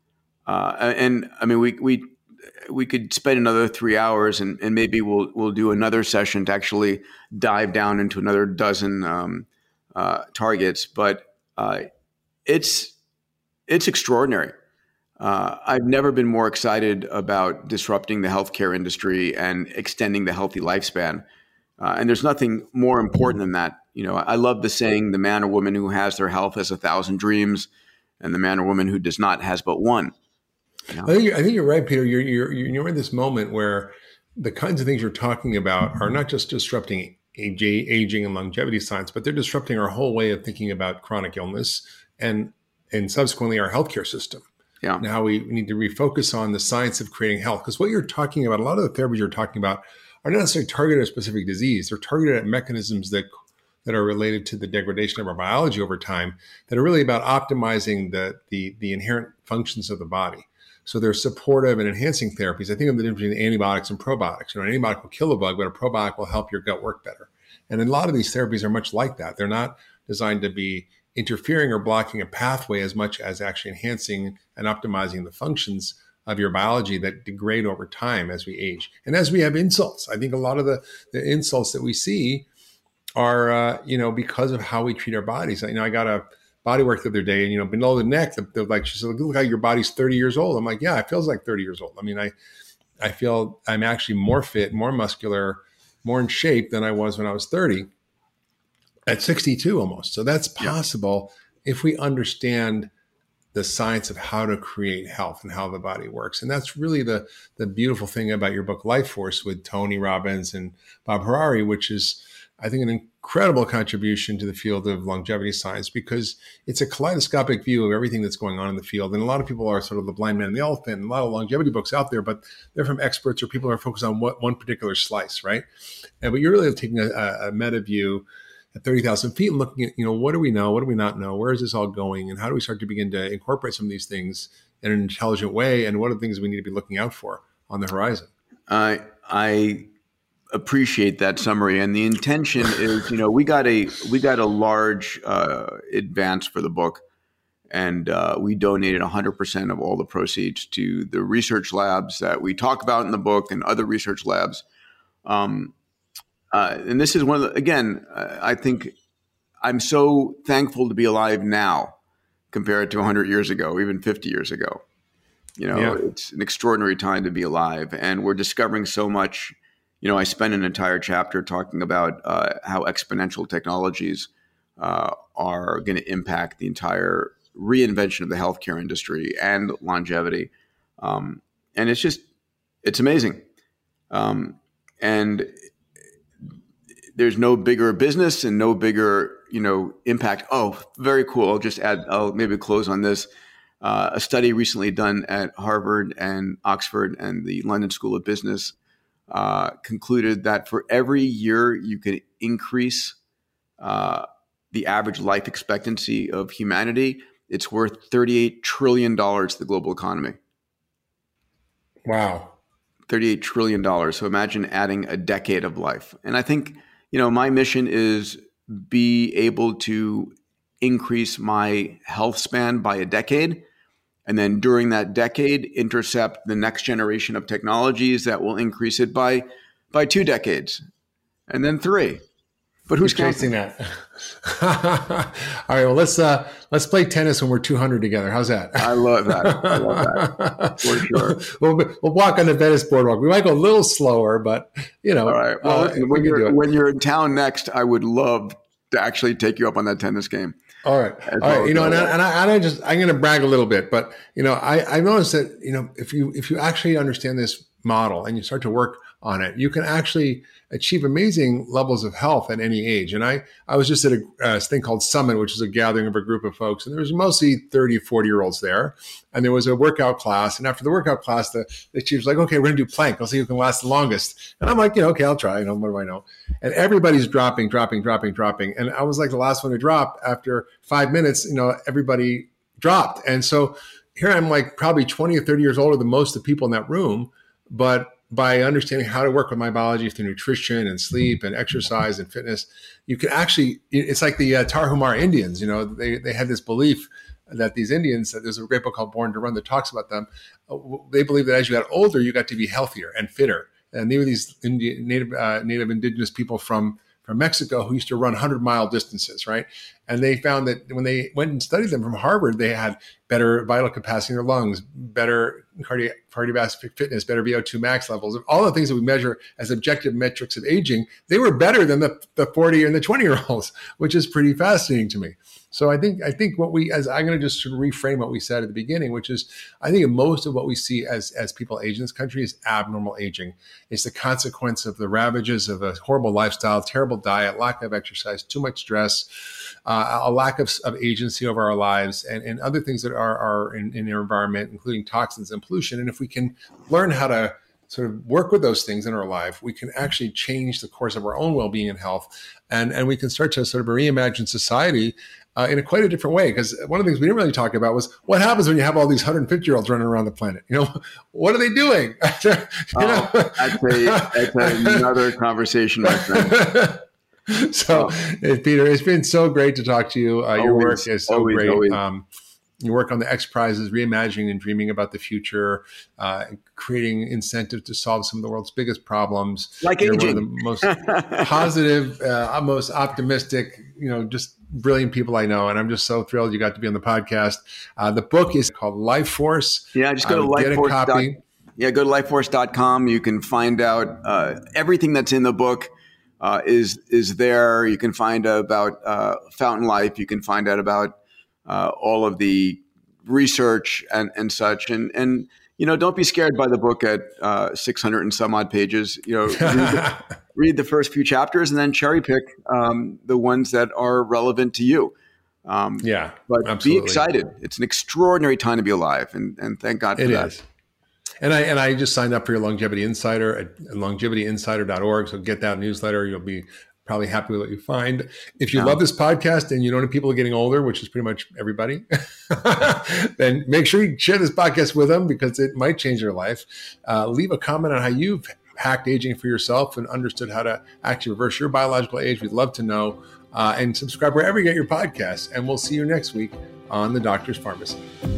uh, and I mean, we, we, we could spend another three hours and, and maybe we'll, we'll do another session to actually dive down into another dozen, um, uh, targets, but, uh, it's, it's extraordinary. Uh, I've never been more excited about disrupting the healthcare industry and extending the healthy lifespan. Uh, and there's nothing more important than that. You know, I love the saying, the man or woman who has their health has a thousand dreams, and the man or woman who does not has but one. You know? I think you're, I think you're right, Peter. You're, you're, you're in this moment where the kinds of things you're talking about are not just disrupting aging and longevity science, but they're disrupting our whole way of thinking about chronic illness and, and subsequently our healthcare system. Yeah. And how we need to refocus on the science of creating health. Because what you're talking about, a lot of the therapies you're talking about are not necessarily targeted at a specific disease. They're targeted at mechanisms that that are related to the degradation of our biology over time that are really about optimizing the, the, the inherent functions of the body. So they're supportive and enhancing therapies. I think of the difference between antibiotics and probiotics. You know, an antibiotic will kill a bug, but a probiotic will help your gut work better. And a lot of these therapies are much like that. They're not designed to be interfering or blocking a pathway as much as actually enhancing and optimizing the functions of your biology that degrade over time as we age. And as we have insults, I think a lot of the, the insults that we see are, uh, you know, because of how we treat our bodies. You know, I got a body work the other day and, you know, below the neck, they're like, she said, look how your body's thirty years old. I'm like, yeah, it feels like thirty years old. I mean, I, I feel I'm actually more fit, more muscular, more in shape than I was when I was thirty. At sixty-two almost. So that's possible yeah. if we understand the science of how to create health and how the body works. And that's really the, the beautiful thing about your book, Life Force, with Tony Robbins and Bob Harari, which is, I think, an incredible contribution to the field of longevity science, because it's a kaleidoscopic view of everything that's going on in the field. And a lot of people are sort of the blind man and the elephant, and a lot of longevity books out there, but they're from experts or people who are focused on what one particular slice, right? And, but you're really taking a, a meta view at thirty thousand feet and looking at, you know, what do we know? What do we not know? Where is this all going? And how do we start to begin to incorporate some of these things in an intelligent way? And what are the things we need to be looking out for on the horizon? I I appreciate that summary, and the intention is, you know, we got a we got a large uh, advance for the book, and uh, we donated one hundred percent of all the proceeds to the research labs that we talk about in the book and other research labs. Um, uh, and this is one of the, again, I think I'm so thankful to be alive now compared to one hundred years ago, even fifty years ago. You know, yeah. It's an extraordinary time to be alive, and we're discovering so much. You know, I spent an entire chapter talking about uh, how exponential technologies uh, are going to impact the entire reinvention of the healthcare industry and longevity. Um, and it's just, it's amazing. Um, and there's no bigger business and no bigger, you know, impact. Oh, very cool. I'll just add, I'll maybe close on this. Uh, a study recently done at Harvard and Oxford and the London School of Business uh, concluded that for every year you can increase uh, the average life expectancy of humanity, it's worth thirty-eight trillion dollars to the global economy. Wow. thirty-eight trillion dollars. So imagine adding a decade of life. And I think, you know, my mission is be able to increase my health span by a decade. And then during that decade, intercept the next generation of technologies that will increase it by by two decades, and then three. But who's chasing that? All right. Well, let's uh, let's play tennis when we're two hundred together. How's that? I love that. I love that for sure. We'll, we'll walk on the Venice boardwalk. We might go a little slower, but you know. All right. Well, uh, listen, when we you're when you're in town next, I would love to actually take you up on that tennis game. All right. All right. You know, and I, and I, and I just, I'm going to brag a little bit, but you know, I, I noticed that, you know, if you, if you actually understand this model and you start to work on it, you can actually achieve amazing levels of health at any age. And I, I was just at a uh, thing called Summit, which is a gathering of a group of folks, and there was mostly thirty, forty year olds there. And there was a workout class. And after the workout class, the, the chief was like, okay, we're going to do plank. I'll see who can last the longest. And I'm like, you know, okay, I'll try. You know, what do I know? And everybody's dropping, dropping, dropping, dropping. And I was like the last one to drop. After five minutes, you know, everybody dropped. And so here I'm like probably twenty or thirty years older than most of the people in that room. But by understanding how to work with my biology through nutrition and sleep and exercise and fitness, you can actually, it's like the uh, Tarahumara Indians, you know, they, they had this belief that these Indians, there's a great book called Born to Run that talks about them. They believe that as you got older, you got to be healthier and fitter. And they were these Indian, native, uh, native indigenous people from, from Mexico who used to run hundred mile distances, right? And they found that when they went and studied them from Harvard, they had better vital capacity in their lungs, better cardi- cardiovascular fitness, better V O two max levels, all the things that we measure as objective metrics of aging. They were better than the, the forty and the twenty year olds, which is pretty fascinating to me. So I think I think what we, as I'm going to just sort of reframe what we said at the beginning, which is I think most of what we see as as people age in this country is abnormal aging. It's the consequence of the ravages of a horrible lifestyle, terrible diet, lack of exercise, too much stress, uh, a lack of, of agency over our lives, and, and other things that are, are in, in our environment, including toxins and pollution. And if we can learn how to sort of work with those things in our life, we can actually change the course of our own well-being and health. And, and we can start to sort of reimagine society uh, in a quite a different way. Because one of the things we didn't really talk about was what happens when you have all these one hundred fifty year olds running around the planet. You know, what are they doing? you know? Oh, that's, a, that's another conversation, my friend. So, oh. Peter, it's been so great to talk to you. Uh, your work is so always, great. Always. Um, you work on the X Prizes, reimagining and dreaming about the future, uh, creating incentives to solve some of the world's biggest problems. Like You're aging. one of the most positive, uh, most optimistic, you know, just brilliant people I know. And I'm just so thrilled you got to be on the podcast. Uh, the book is called Life Force. Yeah, just go to uh, Life Force. Dot, yeah, go to life force dot com. You can find out uh, everything that's in the book. Uh, is is there. You can find out about uh, Fountain Life. You can find out about uh, all of the research and, and such. And, and, you know, don't be scared by the book at uh, six hundred and some odd pages. You know, read the, read the first few chapters and then cherry pick um, the ones that are relevant to you. Um, yeah, But absolutely. Be excited. It's an extraordinary time to be alive. And, and thank God for it that. Is. And I and I just signed up for your Longevity Insider at longevity insider dot org. So get that newsletter. You'll be probably happy with what you find. If you Yeah. love this podcast and you know people are getting older, which is pretty much everybody, then make sure you share this podcast with them because it might change their life. Uh, leave a comment on how you've hacked aging for yourself and understood how to actually reverse your biological age. We'd love to know. Uh, and subscribe wherever you get your podcasts. And we'll see you next week on The Doctor's Pharmacy.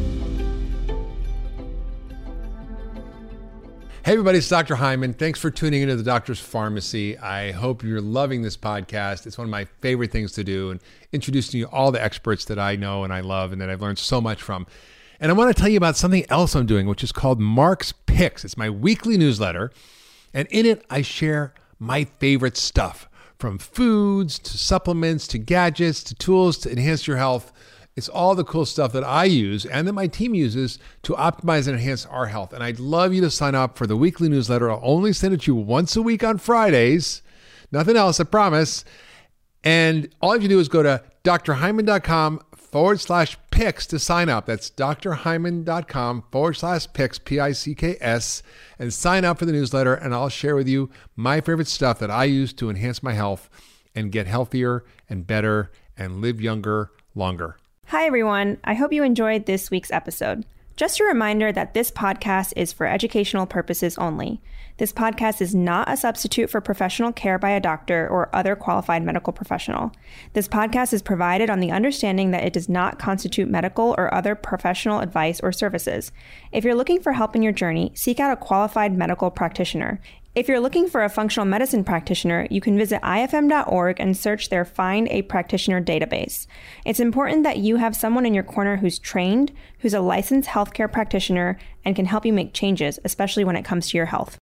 Hey, everybody, it's Doctor Hyman. Thanks for tuning into The Doctor's Pharmacy. I hope you're loving this podcast. It's one of my favorite things to do and introducing you all the experts that I know and I love and that I've learned so much from. And I want to tell you about something else I'm doing, which is called Mark's Picks. It's my weekly newsletter. And in it, I share my favorite stuff, from foods to supplements to gadgets to tools to enhance your health. It's all the cool stuff that I use and that my team uses to optimize and enhance our health. And I'd love you to sign up for the weekly newsletter. I'll only send it to you once a week on Fridays. Nothing else, I promise. And all you have to do is go to drhyman.com forward slash picks to sign up. That's drhyman.com forward slash picks, P I C K S, and sign up for the newsletter. And I'll share with you my favorite stuff that I use to enhance my health and get healthier and better and live younger, longer. Hi, everyone. I hope you enjoyed this week's episode. Just a reminder that this podcast is for educational purposes only. This podcast is not a substitute for professional care by a doctor or other qualified medical professional. This podcast is provided on the understanding that it does not constitute medical or other professional advice or services. If you're looking for help in your journey, seek out a qualified medical practitioner. If you're looking for a functional medicine practitioner, you can visit I F M dot org and search their Find a Practitioner database. It's important that you have someone in your corner who's trained, who's a licensed healthcare practitioner, and can help you make changes, especially when it comes to your health.